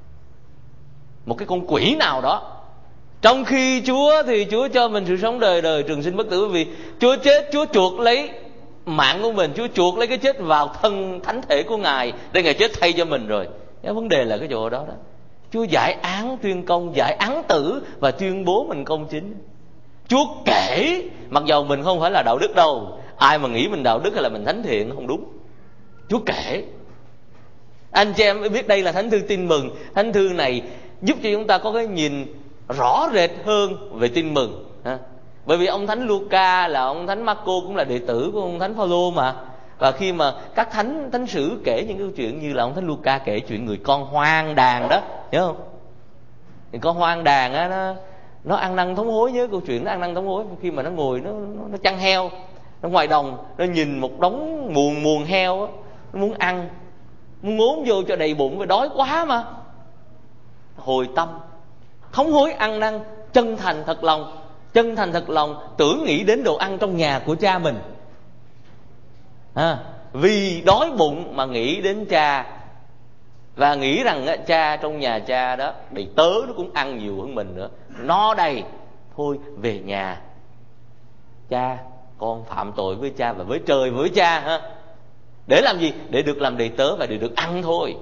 một cái con quỷ nào đó. Trong khi Chúa thì Chúa cho mình sự sống đời đời trường sinh bất tử, bởi vì Chúa chết, Chúa chuộc lấy mạng của mình, Chúa chuộc lấy cái chết vào thân thánh thể của Ngài để Ngài chết thay cho mình rồi. Cái vấn đề là cái chỗ đó đó. Chúa giải án tuyên công, giải án tử và tuyên bố mình công chính. Chúa kể, mặc dầu mình không phải là đạo đức đâu. Ai mà nghĩ mình đạo đức hay là mình thánh thiện không đúng. Chúa kể. Anh chị em biết đây là thánh thư tin mừng. Thánh thư này giúp cho chúng ta có cái nhìn rõ rệt hơn về tin mừng. Bởi vì ông thánh Luca là ông thánh Marco cũng là đệ tử của ông thánh Phaolô mà. Và khi mà các thánh sử kể những câu chuyện như là ông thánh Luca kể chuyện người con hoang đàn đó, nhớ không? Người con hoang đàn á, nó ăn năn thống hối. Nhớ câu chuyện nó ăn năn thống hối khi mà nó ngồi nó chăn heo, nó ngoài đồng, nó nhìn một đống muồng heo á, nó muốn ăn, muốn ngốn vô cho đầy bụng, vì đói quá mà. Hồi tâm thống hối ăn năn, chân thành thật lòng, chân thành thật lòng, tưởng nghĩ đến đồ ăn trong nhà của cha mình. Vì đói bụng mà nghĩ đến cha, và nghĩ rằng cha trong nhà cha đó đầy tớ nó cũng ăn nhiều hơn mình nữa, no đầy, thôi về nhà. Cha, con phạm tội với cha và với trời với cha ha. Để làm gì? Để được làm đầy tớ và để được ăn thôi.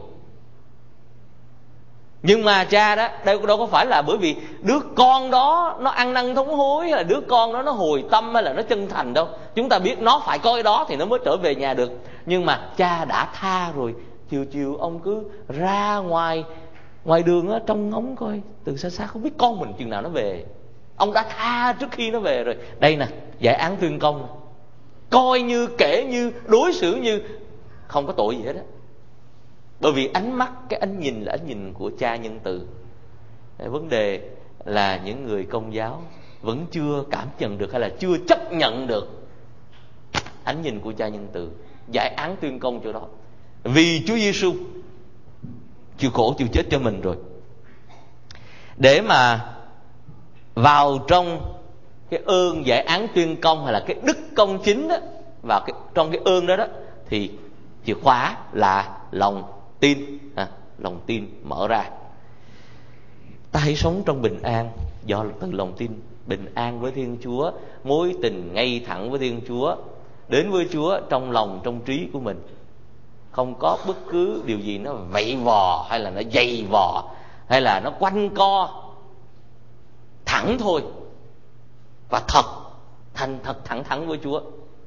Nhưng mà cha đó, đâu có phải là bởi vì đứa con đó nó ăn năn thống hối, hay là đứa con đó nó hồi tâm, hay là nó chân thành đâu. Chúng ta biết nó phải có cái đó thì nó mới trở về nhà được. Nhưng mà cha đã tha rồi. Chiều ông cứ ra ngoài đường á, trông ngóng coi từ xa không biết con mình chừng nào nó về. Ông đã tha trước khi nó về rồi. Đây nè, giải án tuyên công, coi như, kể như, đối xử như không có tội gì hết á. Bởi vì ánh mắt, cái ánh nhìn là ánh nhìn của cha nhân từ. Vấn đề là những người Công giáo vẫn chưa cảm nhận được, hay là chưa chấp nhận được ánh nhìn của cha nhân từ, giải án tuyên công chỗ đó. Vì Chúa Giêsu chịu khổ chịu chết cho mình rồi, để mà vào trong cái ơn giải án tuyên công, hay là cái đức công chính đó, vào trong cái ơn đó đó, thì chìa khóa là lòng tin. Lòng tin mở ra. Ta hãy sống trong bình an do từ lòng tin. Bình an với Thiên Chúa, mối tình ngay thẳng với Thiên Chúa, đến với Chúa trong lòng, trong trí của mình. Không có bất cứ điều gì nó vạy vò, hay là nó dày vò, hay là nó quanh co. Thẳng thôi. Và thật thành thật thẳng thắn với Chúa.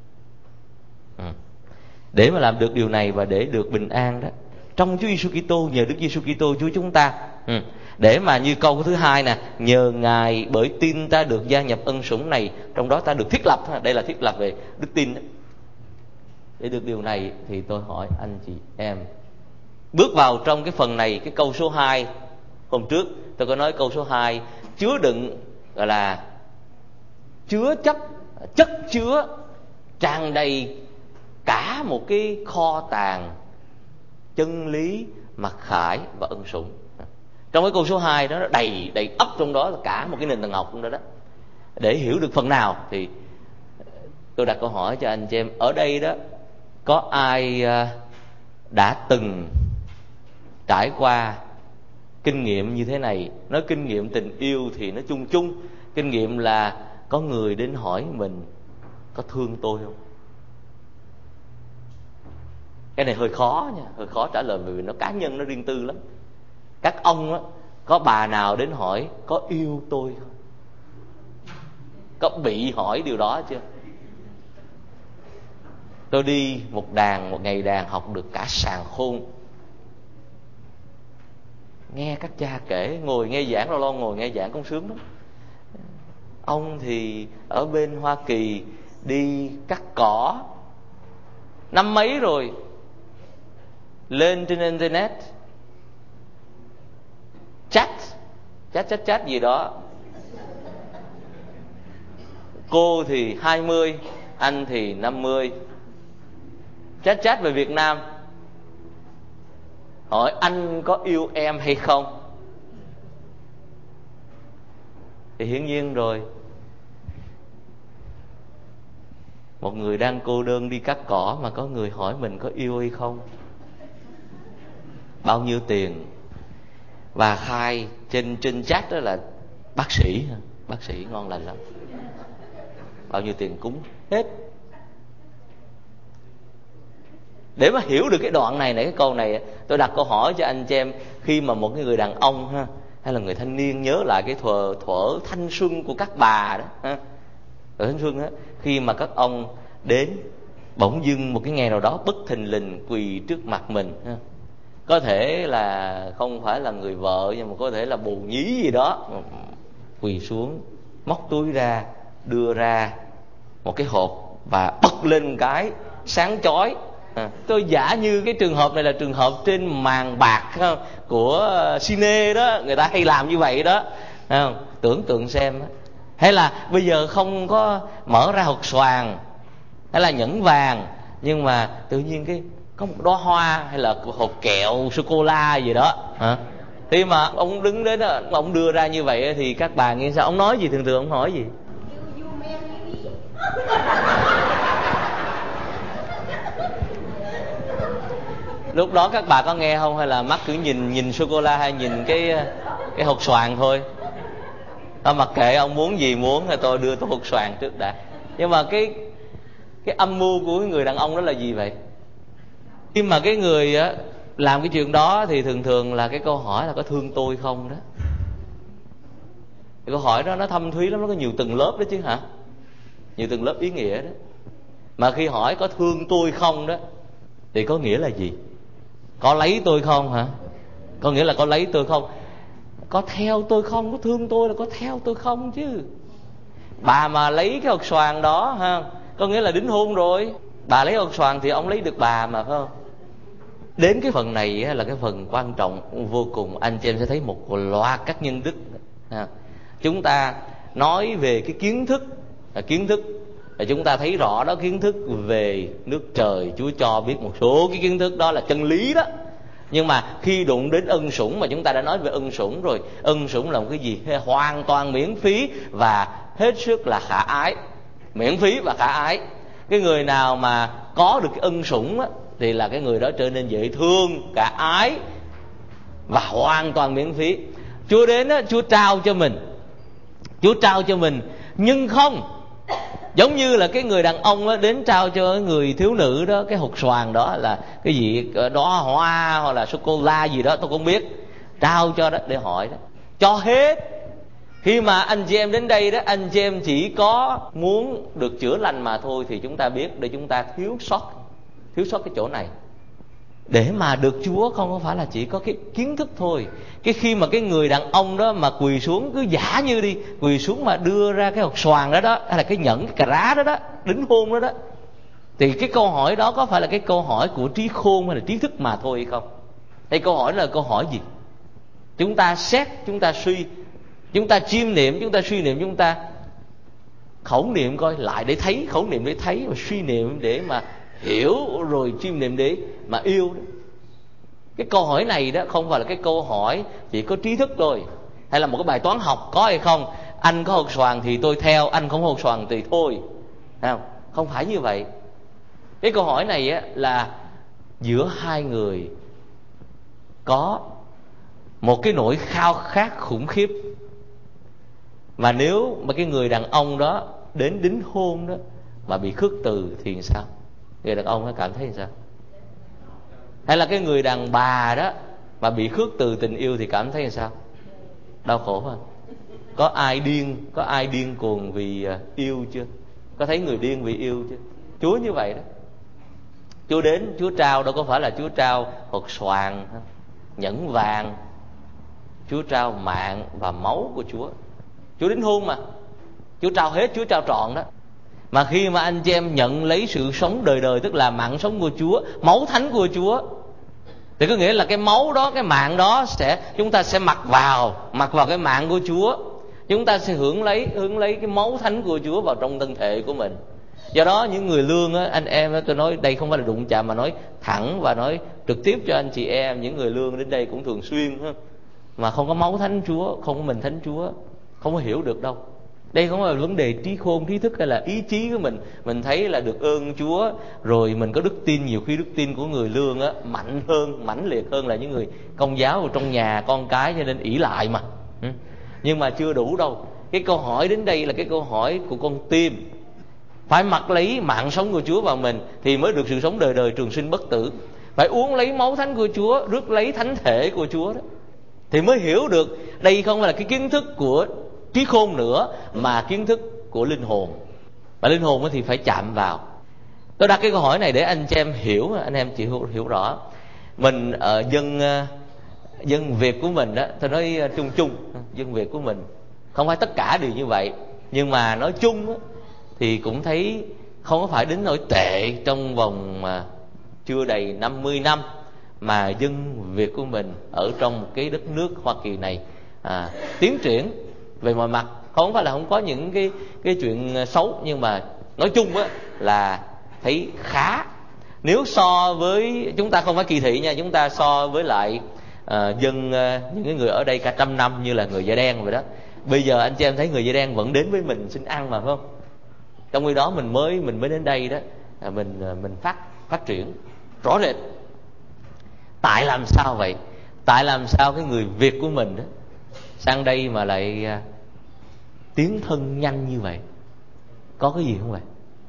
Để mà làm được điều này và để được bình an đó trong Chúa Giêsu Kitô, nhờ Đức Giêsu Kitô Chúa chúng ta. Để mà như câu thứ hai nè, nhờ Ngài bởi tin ta được gia nhập ân sủng này, trong đó ta được thiết lập. Đây là thiết lập về đức tin đó. Để được điều này thì tôi hỏi anh chị em, bước vào trong cái phần này, cái câu số 2, hôm trước tôi có nói câu số 2 chứa đựng, gọi là chất chứa tràn đầy cả một cái kho tàng chân lý, mặc khải và ân sủng. Trong cái câu số 2 đó, nó đầy ắp trong đó là cả một cái nền tảng học trong đó đó. Để hiểu được phần nào thì tôi đặt câu hỏi cho anh chị em, ở đây đó có ai đã từng trải qua kinh nghiệm như thế này? Nói kinh nghiệm tình yêu thì nó chung chung. Kinh nghiệm là có người đến hỏi mình có thương tôi không? Cái này hơi khó nha, hơi khó trả lời vì nó cá nhân, nó riêng tư lắm. Các ông á, có bà nào đến hỏi có yêu tôi không? Có bị hỏi điều đó chưa? Tôi đi một ngày đàn học được cả sàn khôn. Nghe các cha kể, ngồi nghe giảng, lâu lâu ngồi nghe giảng cũng sướng lắm. Ông thì ở bên Hoa Kỳ đi cắt cỏ năm mấy rồi, lên trên internet chat gì đó. Cô thì 20, anh thì 50. Chat về Việt Nam, hỏi anh có yêu em hay không? Thì hiển nhiên rồi, một người đang cô đơn đi cắt cỏ mà có người hỏi mình có yêu hay không, bao nhiêu tiền, và khai trên chat đó là bác sĩ ngon lành lắm, bao nhiêu tiền cúng hết. Để mà hiểu được cái đoạn này, cái câu này, tôi đặt câu hỏi cho anh chị em, khi mà một cái người đàn ông ha, hay là người thanh niên nhớ lại cái thuở thanh xuân của các bà đó ha, thuở thanh xuân á, khi mà các ông đến bỗng dưng một cái ngày nào đó bất thình lình quỳ trước mặt mình ha. Có thể là không phải là người vợ, nhưng mà có thể là bồ nhí gì đó, quỳ xuống móc túi ra, đưa ra một cái hộp và bật lên cái sáng chói. Tôi giả như cái trường hợp này là trường hợp trên màn bạc của cine đó, người ta hay làm như vậy đó, không? Tưởng tượng xem, hay là bây giờ không có mở ra hộp xoàn hay là nhẫn vàng, nhưng mà tự nhiên có một đóa hoa hay là hộp kẹo sô cô la gì đó hả? Khi mà ông đứng đến đó, ông đưa ra như vậy thì các bà nghĩ sao? Ông nói gì? Thường ông hỏi gì? Lúc đó các bà có nghe không, hay là mắt cứ nhìn sô cô la, hay nhìn cái hộp xoàn thôi? Mặc kệ ông muốn gì muốn, thì tôi đưa tôi hộp xoàn trước đã. Nhưng mà cái âm mưu của cái người đàn ông đó là gì vậy? Khi mà cái người làm cái chuyện đó thì thường là cái câu hỏi là có thương tôi không đó. Cái câu hỏi đó nó thâm thúy lắm, nó có nhiều tầng lớp đó chứ hả? Nhiều tầng lớp ý nghĩa đó. Mà khi hỏi có thương tôi không đó thì có nghĩa là gì? Có lấy tôi không hả? Có nghĩa là có lấy tôi không? Có theo tôi không? Có thương tôi là có theo tôi không chứ. Bà mà lấy cái hột xoàn đó ha, có nghĩa là đính hôn rồi. Bà lấy hột xoàn thì ông lấy được bà mà, phải không? Đến cái phần này là cái phần quan trọng vô cùng. Anh chị em sẽ thấy một loạt các nhân đức. Chúng ta nói về cái kiến thức là chúng ta thấy rõ đó, kiến thức về nước trời. Chúa cho biết một số cái kiến thức đó là chân lý đó. Nhưng mà khi đụng đến ân sủng, mà chúng ta đã nói về ân sủng rồi, ân sủng là một cái gì hoàn toàn miễn phí và hết sức là khả ái. Miễn phí và khả ái. Cái người nào mà có được cái ân sủng á, thì là cái người đó trở nên dễ thương, khả ái và hoàn toàn miễn phí. Chúa đến á, Chúa trao cho mình, nhưng không giống như là cái người đàn ông á, đến trao cho người thiếu nữ đó cái hột xoàn đó là cái gì, đóa hoa hoặc là sô cô la gì đó tôi không biết, trao cho đó để hỏi đó, cho hết. Khi mà anh chị em đến đây đó, anh chị em chỉ có muốn được chữa lành mà thôi, thì chúng ta biết để chúng ta thiếu sót cái chỗ này. Để mà được Chúa không có phải là chỉ có cái kiến thức thôi. Cái khi mà cái người đàn ông đó mà quỳ xuống, cứ giả như đi, quỳ xuống mà đưa ra cái hột xoàn đó đó, hay là cái nhẫn, cái cà rá đó đó, đính hôn đó đó, thì cái câu hỏi đó có phải là cái câu hỏi của trí khôn hay là trí thức mà thôi hay không? Hay câu hỏi là câu hỏi gì? Chúng ta xét, chúng ta suy, chúng ta chiêm niệm, chúng ta suy niệm, chúng ta khẩu niệm coi lại để thấy, khẩu niệm để thấy, và suy niệm để mà hiểu, rồi chiêm niệm để mà yêu đó. Cái câu hỏi này đó không phải là cái câu hỏi chỉ có trí thức thôi, hay là một cái bài toán học có hay không. Anh có hột xoàn thì tôi theo, anh không có hột xoàn thì thôi. Không phải như vậy. Cái câu hỏi này á là giữa hai người có một cái nỗi khao khát khủng khiếp. Mà nếu mà cái người đàn ông đó đến đính hôn đó mà bị khước từ thì sao? Người đàn ông nó cảm thấy sao? Hay là cái người đàn bà đó mà bị khước từ tình yêu thì cảm thấy sao? Đau khổ không? Có ai điên cuồng vì yêu chưa? Có thấy người điên vì yêu chưa? Chúa như vậy đó. Chúa đến, Chúa trao đâu có phải là Chúa trao hột xoàn, nhẫn vàng. Chúa trao mạng và máu của Chúa. Chúa đính hôn mà, Chúa trao hết, Chúa trao trọn đó. Mà khi mà anh chị em nhận lấy sự sống đời đời, tức là mạng sống của Chúa, máu thánh của Chúa, thì có nghĩa là cái máu đó, cái mạng đó chúng ta sẽ mặc vào cái mạng của Chúa. Chúng ta sẽ hưởng lấy cái máu thánh của Chúa vào trong thân thể của mình. Do đó những người lương á, anh em á, tôi nói đây không phải là đụng chạm mà nói thẳng và nói trực tiếp cho anh chị em. Những người lương đến đây cũng thường xuyên mà không có máu thánh Chúa, không có mình thánh Chúa, không có hiểu được đâu. Đây không phải là vấn đề trí khôn, trí thức hay là ý chí của mình. Mình thấy là được ơn Chúa, rồi mình có đức tin. Nhiều khi đức tin của người lương á mạnh hơn, mãnh liệt hơn là những người công giáo ở trong nhà con cái, cho nên ỷ lại mà. Nhưng mà chưa đủ đâu. Cái câu hỏi đến đây là cái câu hỏi của con tim. Phải mặc lấy mạng sống của Chúa vào mình thì mới được sự sống đời đời trường sinh bất tử. Phải uống lấy máu thánh của Chúa, rước lấy thánh thể của Chúa đó, thì mới hiểu được đây không phải là cái kiến thức của trí khôn nữa, mà kiến thức của linh hồn. Và linh hồn thì phải chạm vào. Tôi đặt cái câu hỏi này để anh chị em hiểu, anh em chỉ hiểu rõ. Mình ở dân Việt của mình đó, tôi nói chung dân Việt của mình không phải tất cả đều như vậy, nhưng mà nói chung đó, thì cũng thấy không có phải đến nỗi tệ. Trong vòng chưa đầy 50 năm mà dân Việt của mình ở trong một cái đất nước Hoa Kỳ này tiến triển về mọi mặt. Không phải là không có những cái chuyện xấu, nhưng mà nói chung á là thấy khá. Nếu so với, chúng ta không phải kỳ thị nha, chúng ta so với lại những cái người ở đây cả trăm năm như là người da đen vậy đó. Bây giờ anh chị em thấy người da đen vẫn đến với mình xin ăn mà, phải không? Trong khi đó mình mới đến đây đó, mình phát triển rõ rệt. Tại làm sao vậy? Tại làm sao cái người Việt của mình đó sang đây mà lại tiến thân nhanh như vậy? Có cái gì không vậy?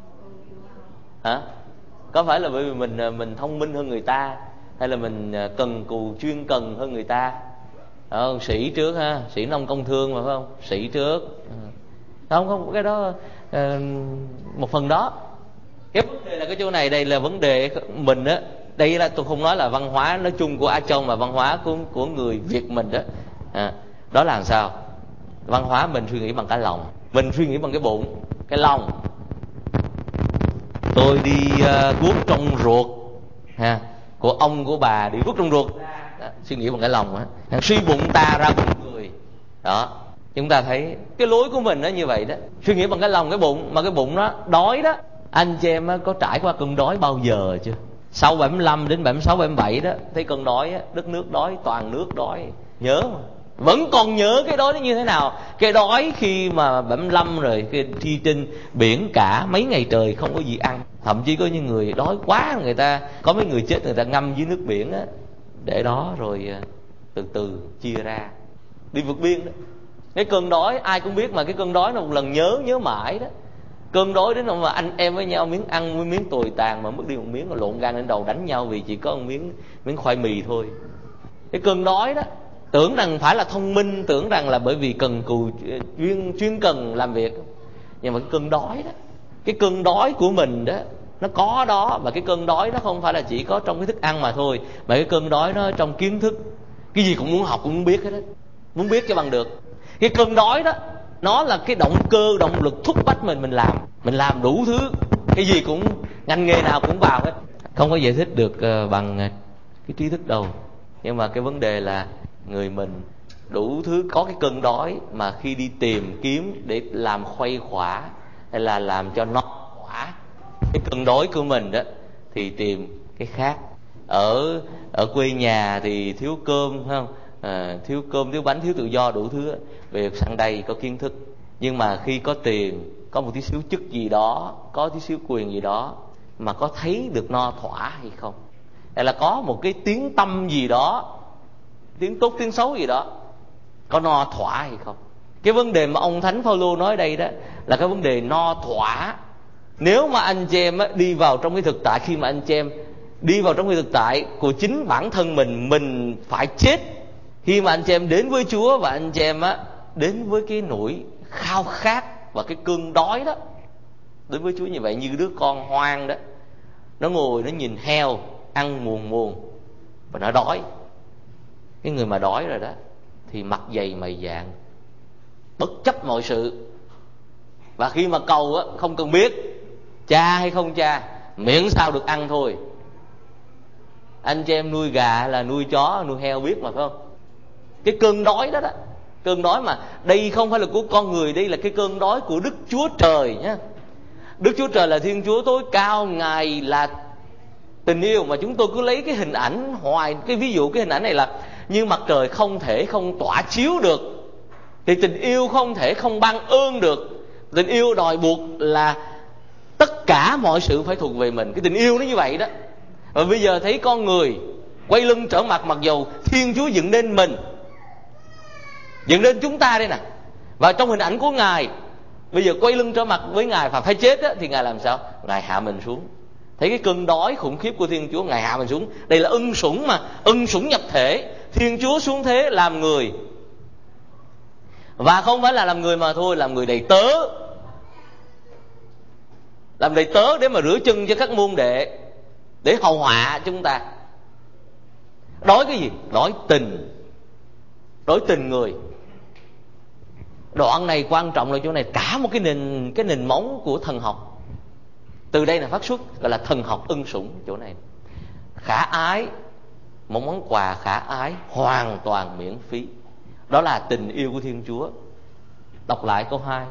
Hả? Có phải là bởi vì mình thông minh hơn người ta, hay là mình cần cù chuyên cần hơn người ta? Sĩ trước ha, sĩ nông công thương mà, phải không? Sĩ trước. Không cái đó một phần đó. Cái vấn đề là cái chỗ này, đây là vấn đề mình á. Đây là tôi không nói là văn hóa nói chung của Á Châu, mà văn hóa của người Việt mình đó. Đó là làm sao? Văn hóa mình suy nghĩ bằng cái lòng, mình suy nghĩ bằng cái bụng, cái lòng. Tôi đi guốc trong ruột của ông của bà, đi guốc trong ruột, suy nghĩ bằng cái lòng á. Suy bụng ta ra bụng người đó. Chúng ta thấy cái lối của mình nó như vậy đó, suy nghĩ bằng cái lòng cái bụng. Mà cái bụng nó đói đó. Anh chị em có trải qua cơn đói bao giờ chưa? Sau 75 đến 76, 77 đó, thấy cơn đói á, đất nước đói, toàn nước đói. Nhớ mà, vẫn còn nhớ cái đói nó như thế nào. Cái đói khi mà 75 rồi, cái đi trên biển cả mấy ngày trời không có gì ăn. Thậm chí có những người đói quá, người ta có mấy người chết, người ta ngâm dưới nước biển á, để đó rồi từ từ chia ra đi vượt biên đó. Cái cơn đói ai cũng biết mà, cái cơn đói nó một lần nhớ mãi đó. Cơn đói đến mà anh em với nhau miếng ăn với miếng tồi tàn, mà mất đi một miếng là lộn gan lên đầu đánh nhau vì chỉ có một miếng khoai mì thôi. Cái cơn đói đó tưởng rằng phải là thông minh, tưởng rằng là bởi vì cần cù chuyên cần làm việc. Nhưng mà cái cơn đói đó, cái cơn đói của mình đó, nó có đó. Và cái cơn đói nó không phải là chỉ có trong cái thức ăn mà thôi, mà cái cơn đói nó trong kiến thức. Cái gì cũng muốn học, cũng muốn biết hết đó, muốn biết cho bằng được. Cái cơn đói đó, nó là cái động cơ, động lực thúc bách mình làm đủ thứ. Cái gì cũng, ngành nghề nào cũng vào hết. Không có giải thích được bằng cái trí thức đâu. Nhưng mà cái vấn đề là người mình đủ thứ có cái cơn đói, mà khi đi tìm kiếm để làm khuây khỏa hay là làm cho no khỏa cái cơn đói của mình đó, thì tìm cái khác. Ở quê nhà thì thiếu cơm, phải không? Thiếu cơm, thiếu bánh, thiếu tự do, đủ thứ. Về sang đây có kiến thức. Nhưng mà khi có tiền, có một tí xíu chức gì đó, có tí xíu quyền gì đó, mà có thấy được no thỏa hay không? Hay là có một cái tiếng tâm gì đó, tiếng tốt tiếng xấu gì đó, có no thỏa hay không? Cái vấn đề mà ông Thánh Phaolô nói đây đó là cái vấn đề no thỏa. Nếu mà anh chị em đi vào trong cái thực tại, khi mà anh chị em đi vào trong cái thực tại của chính bản thân mình phải chết. Khi mà anh chị em đến với Chúa, và anh chị em đến với cái nỗi khao khát và cái cơn đói đó, đến với Chúa như vậy, như đứa con hoang đó, nó ngồi nó nhìn heo ăn muồn và nó đói. Cái người mà đói rồi đó thì mặt dày mày dạn, bất chấp mọi sự. Và khi mà cầu không cần biết cha hay không cha, miễn sao được ăn thôi. Anh chị em nuôi gà hay là nuôi chó, nuôi heo biết mà, phải không? Cái cơn đói đó, cơn đói mà đây không phải là của con người, đây là cái cơn đói của Đức Chúa Trời nhé. Đức Chúa Trời là Thiên Chúa tối cao, Ngài là tình yêu. Mà chúng tôi cứ lấy cái hình ảnh hoài, cái ví dụ cái hình ảnh này là như mặt trời không thể không tỏa chiếu được, thì tình yêu không thể không ban ơn được. Tình yêu đòi buộc là tất cả mọi sự phải thuộc về mình. Cái tình yêu nó như vậy đó. Và bây giờ thấy con người quay lưng trở mặt, mặc dầu Thiên Chúa dựng nên mình, dựng nên chúng ta đây nè, và trong hình ảnh của Ngài, bây giờ quay lưng trở mặt với Ngài và phải chết á, thì Ngài làm sao? Ngài hạ mình xuống. Thấy cái cơn đói khủng khiếp của Thiên Chúa, Ngài hạ mình xuống. Đây là ân sủng mà, ân sủng nhập thể. Thiên Chúa xuống thế làm người, và không phải là làm người mà thôi, làm người đầy tớ. Làm đầy tớ để mà rửa chân cho các môn đệ, để hầu hạ chúng ta. Đói cái gì? Đói tình. Đói tình người. Đoạn này quan trọng là chỗ này, cả một cái nền móng của thần học từ đây là phát xuất, gọi là thần học ân sủng. Chỗ này khả ái, một món quà khả ái hoàn toàn miễn phí. Đó là tình yêu của Thiên Chúa. Đọc lại câu 2.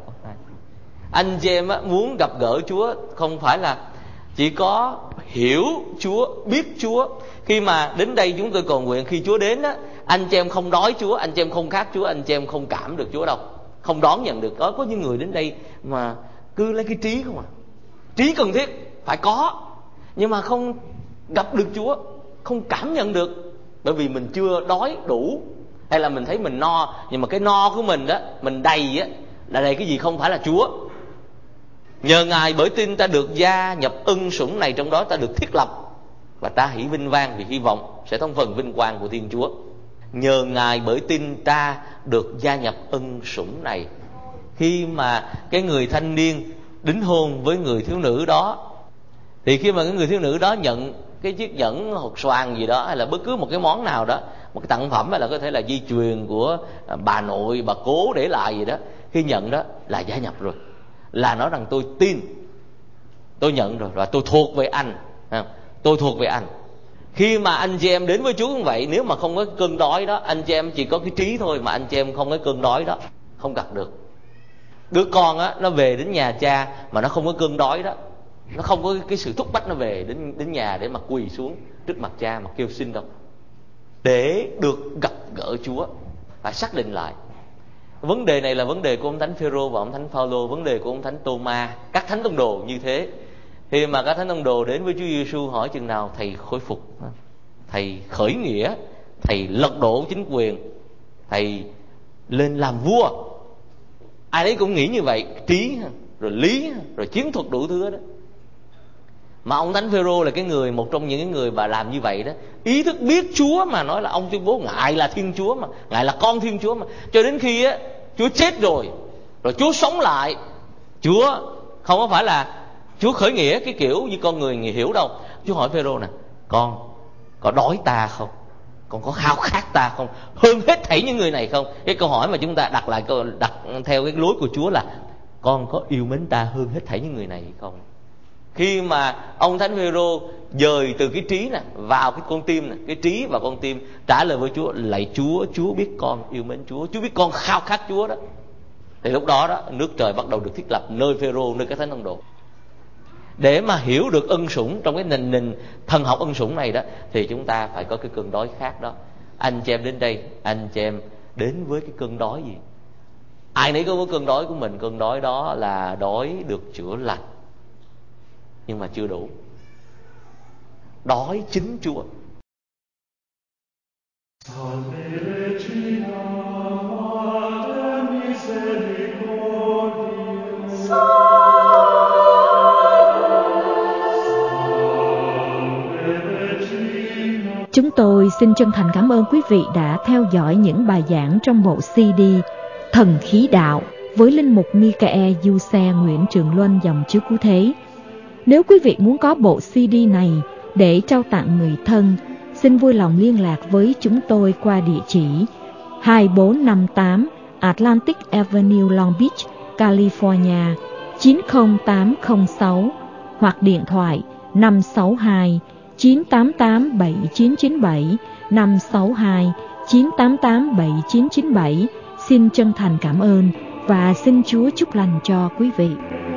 Anh chị em muốn gặp gỡ Chúa không phải là chỉ có hiểu Chúa, biết Chúa. Khi mà đến đây chúng tôi cầu nguyện, khi Chúa đến á, anh chị em không đói Chúa, anh chị em không khát Chúa, anh chị em không cảm được Chúa đâu, không đón nhận được. Có những người đến đây mà cứ lấy cái trí không à. Trí cần thiết phải có, nhưng mà không gặp được Chúa, không cảm nhận được, bởi vì mình chưa đói đủ, hay là mình thấy mình no, nhưng mà cái no của mình đó, mình đầy á, là đầy cái gì? Không phải là Chúa. Nhờ Ngài bởi tin ta được gia nhập ân sủng này, trong đó ta được thiết lập, và ta hỷ vinh vang vì hy vọng sẽ thông phần vinh quang của Thiên Chúa. Nhờ Ngài bởi tin ta được gia nhập ân sủng này. Khi mà cái người thanh niên đính hôn với người thiếu nữ đó, thì khi mà cái người thiếu nữ đó nhận cái chiếc nhẫn hột xoàn gì đó, hay là bất cứ một cái món nào đó, một cái tặng phẩm, hay là có thể là dây chuyền của bà nội, bà cố để lại gì đó, khi nhận đó là gia nhập rồi, là nói rằng tôi tin, tôi nhận rồi, và tôi thuộc về anh, tôi thuộc về anh. Khi mà anh chị em đến với Chúa cũng vậy, nếu mà không có cơn đói đó, anh chị em chỉ có cái trí thôi, mà anh chị em không có cơn đói đó, không gặp được. Đứa con á, nó về đến nhà cha mà nó không có cơn đói đó, nó không có cái sự thúc bách nó về đến nhà để mà quỳ xuống trước mặt cha mà kêu xin đâu, để được gặp gỡ Chúa. Và xác định lại vấn đề này là vấn đề của ông Thánh Phêrô và ông Thánh Phaolô, vấn đề của ông Thánh Tô-ma, các thánh tông đồ như thế. Khi mà các thánh tông đồ đến với Chúa Giêsu hỏi chừng nào thầy khôi phục, thầy khởi nghĩa, thầy lật đổ chính quyền, thầy lên làm vua, ai đấy cũng nghĩ như vậy, trí rồi lý rồi chiến thuật đủ thứ đó. Mà ông Thánh Phêrô là một trong những cái người mà làm như vậy đó, ý thức biết Chúa mà nói là ông tuyên bố Ngài là Thiên Chúa, mà Ngài là con Thiên Chúa, mà cho đến khi á Chúa chết rồi Chúa sống lại. Chúa không có phải là Chúa khởi nghĩa cái kiểu như con người hiểu đâu. Chúa hỏi Phêrô nè: con có đói ta không? Con có khao khát ta không? Hơn hết thảy những người này không? Cái câu hỏi mà chúng ta đặt theo cái lối của Chúa là: con có yêu mến ta hơn hết thảy những người này hay không? Khi mà ông Thánh Phêrô dời từ cái trí nè vào cái con tim nè, cái trí và con tim trả lời với Chúa: lạy Chúa, Chúa biết con yêu mến Chúa, Chúa biết con khao khát Chúa đó. Thì lúc đó đó, nước trời bắt đầu được thiết lập nơi Phêrô, nơi các thánh tông đồ. Để mà hiểu được ân sủng trong cái nền thần học ân sủng này đó, thì chúng ta phải có cái cơn đói khát đó. Anh chị em đến đây, anh chị em đến với cái cơn đói gì? Ai nấy có cái cơn đói của mình. Cơn đói đó là đói được chữa lành, nhưng mà chưa đủ. Đói chính Chúa. Chúng tôi xin chân thành cảm ơn quý vị đã theo dõi những bài giảng trong bộ CD Thần Khí Đạo với Linh mục Michael Giuse Nguyễn Trường Luân dòng Chúa Cứu Thế. Nếu quý vị muốn có bộ CD này để trao tặng người thân, xin vui lòng liên lạc với chúng tôi qua địa chỉ 2458 Atlantic Avenue, Long Beach, California 90806 hoặc điện thoại 562 988 7997 562 988 7997. Xin chân thành cảm ơn và xin Chúa chúc lành cho quý vị.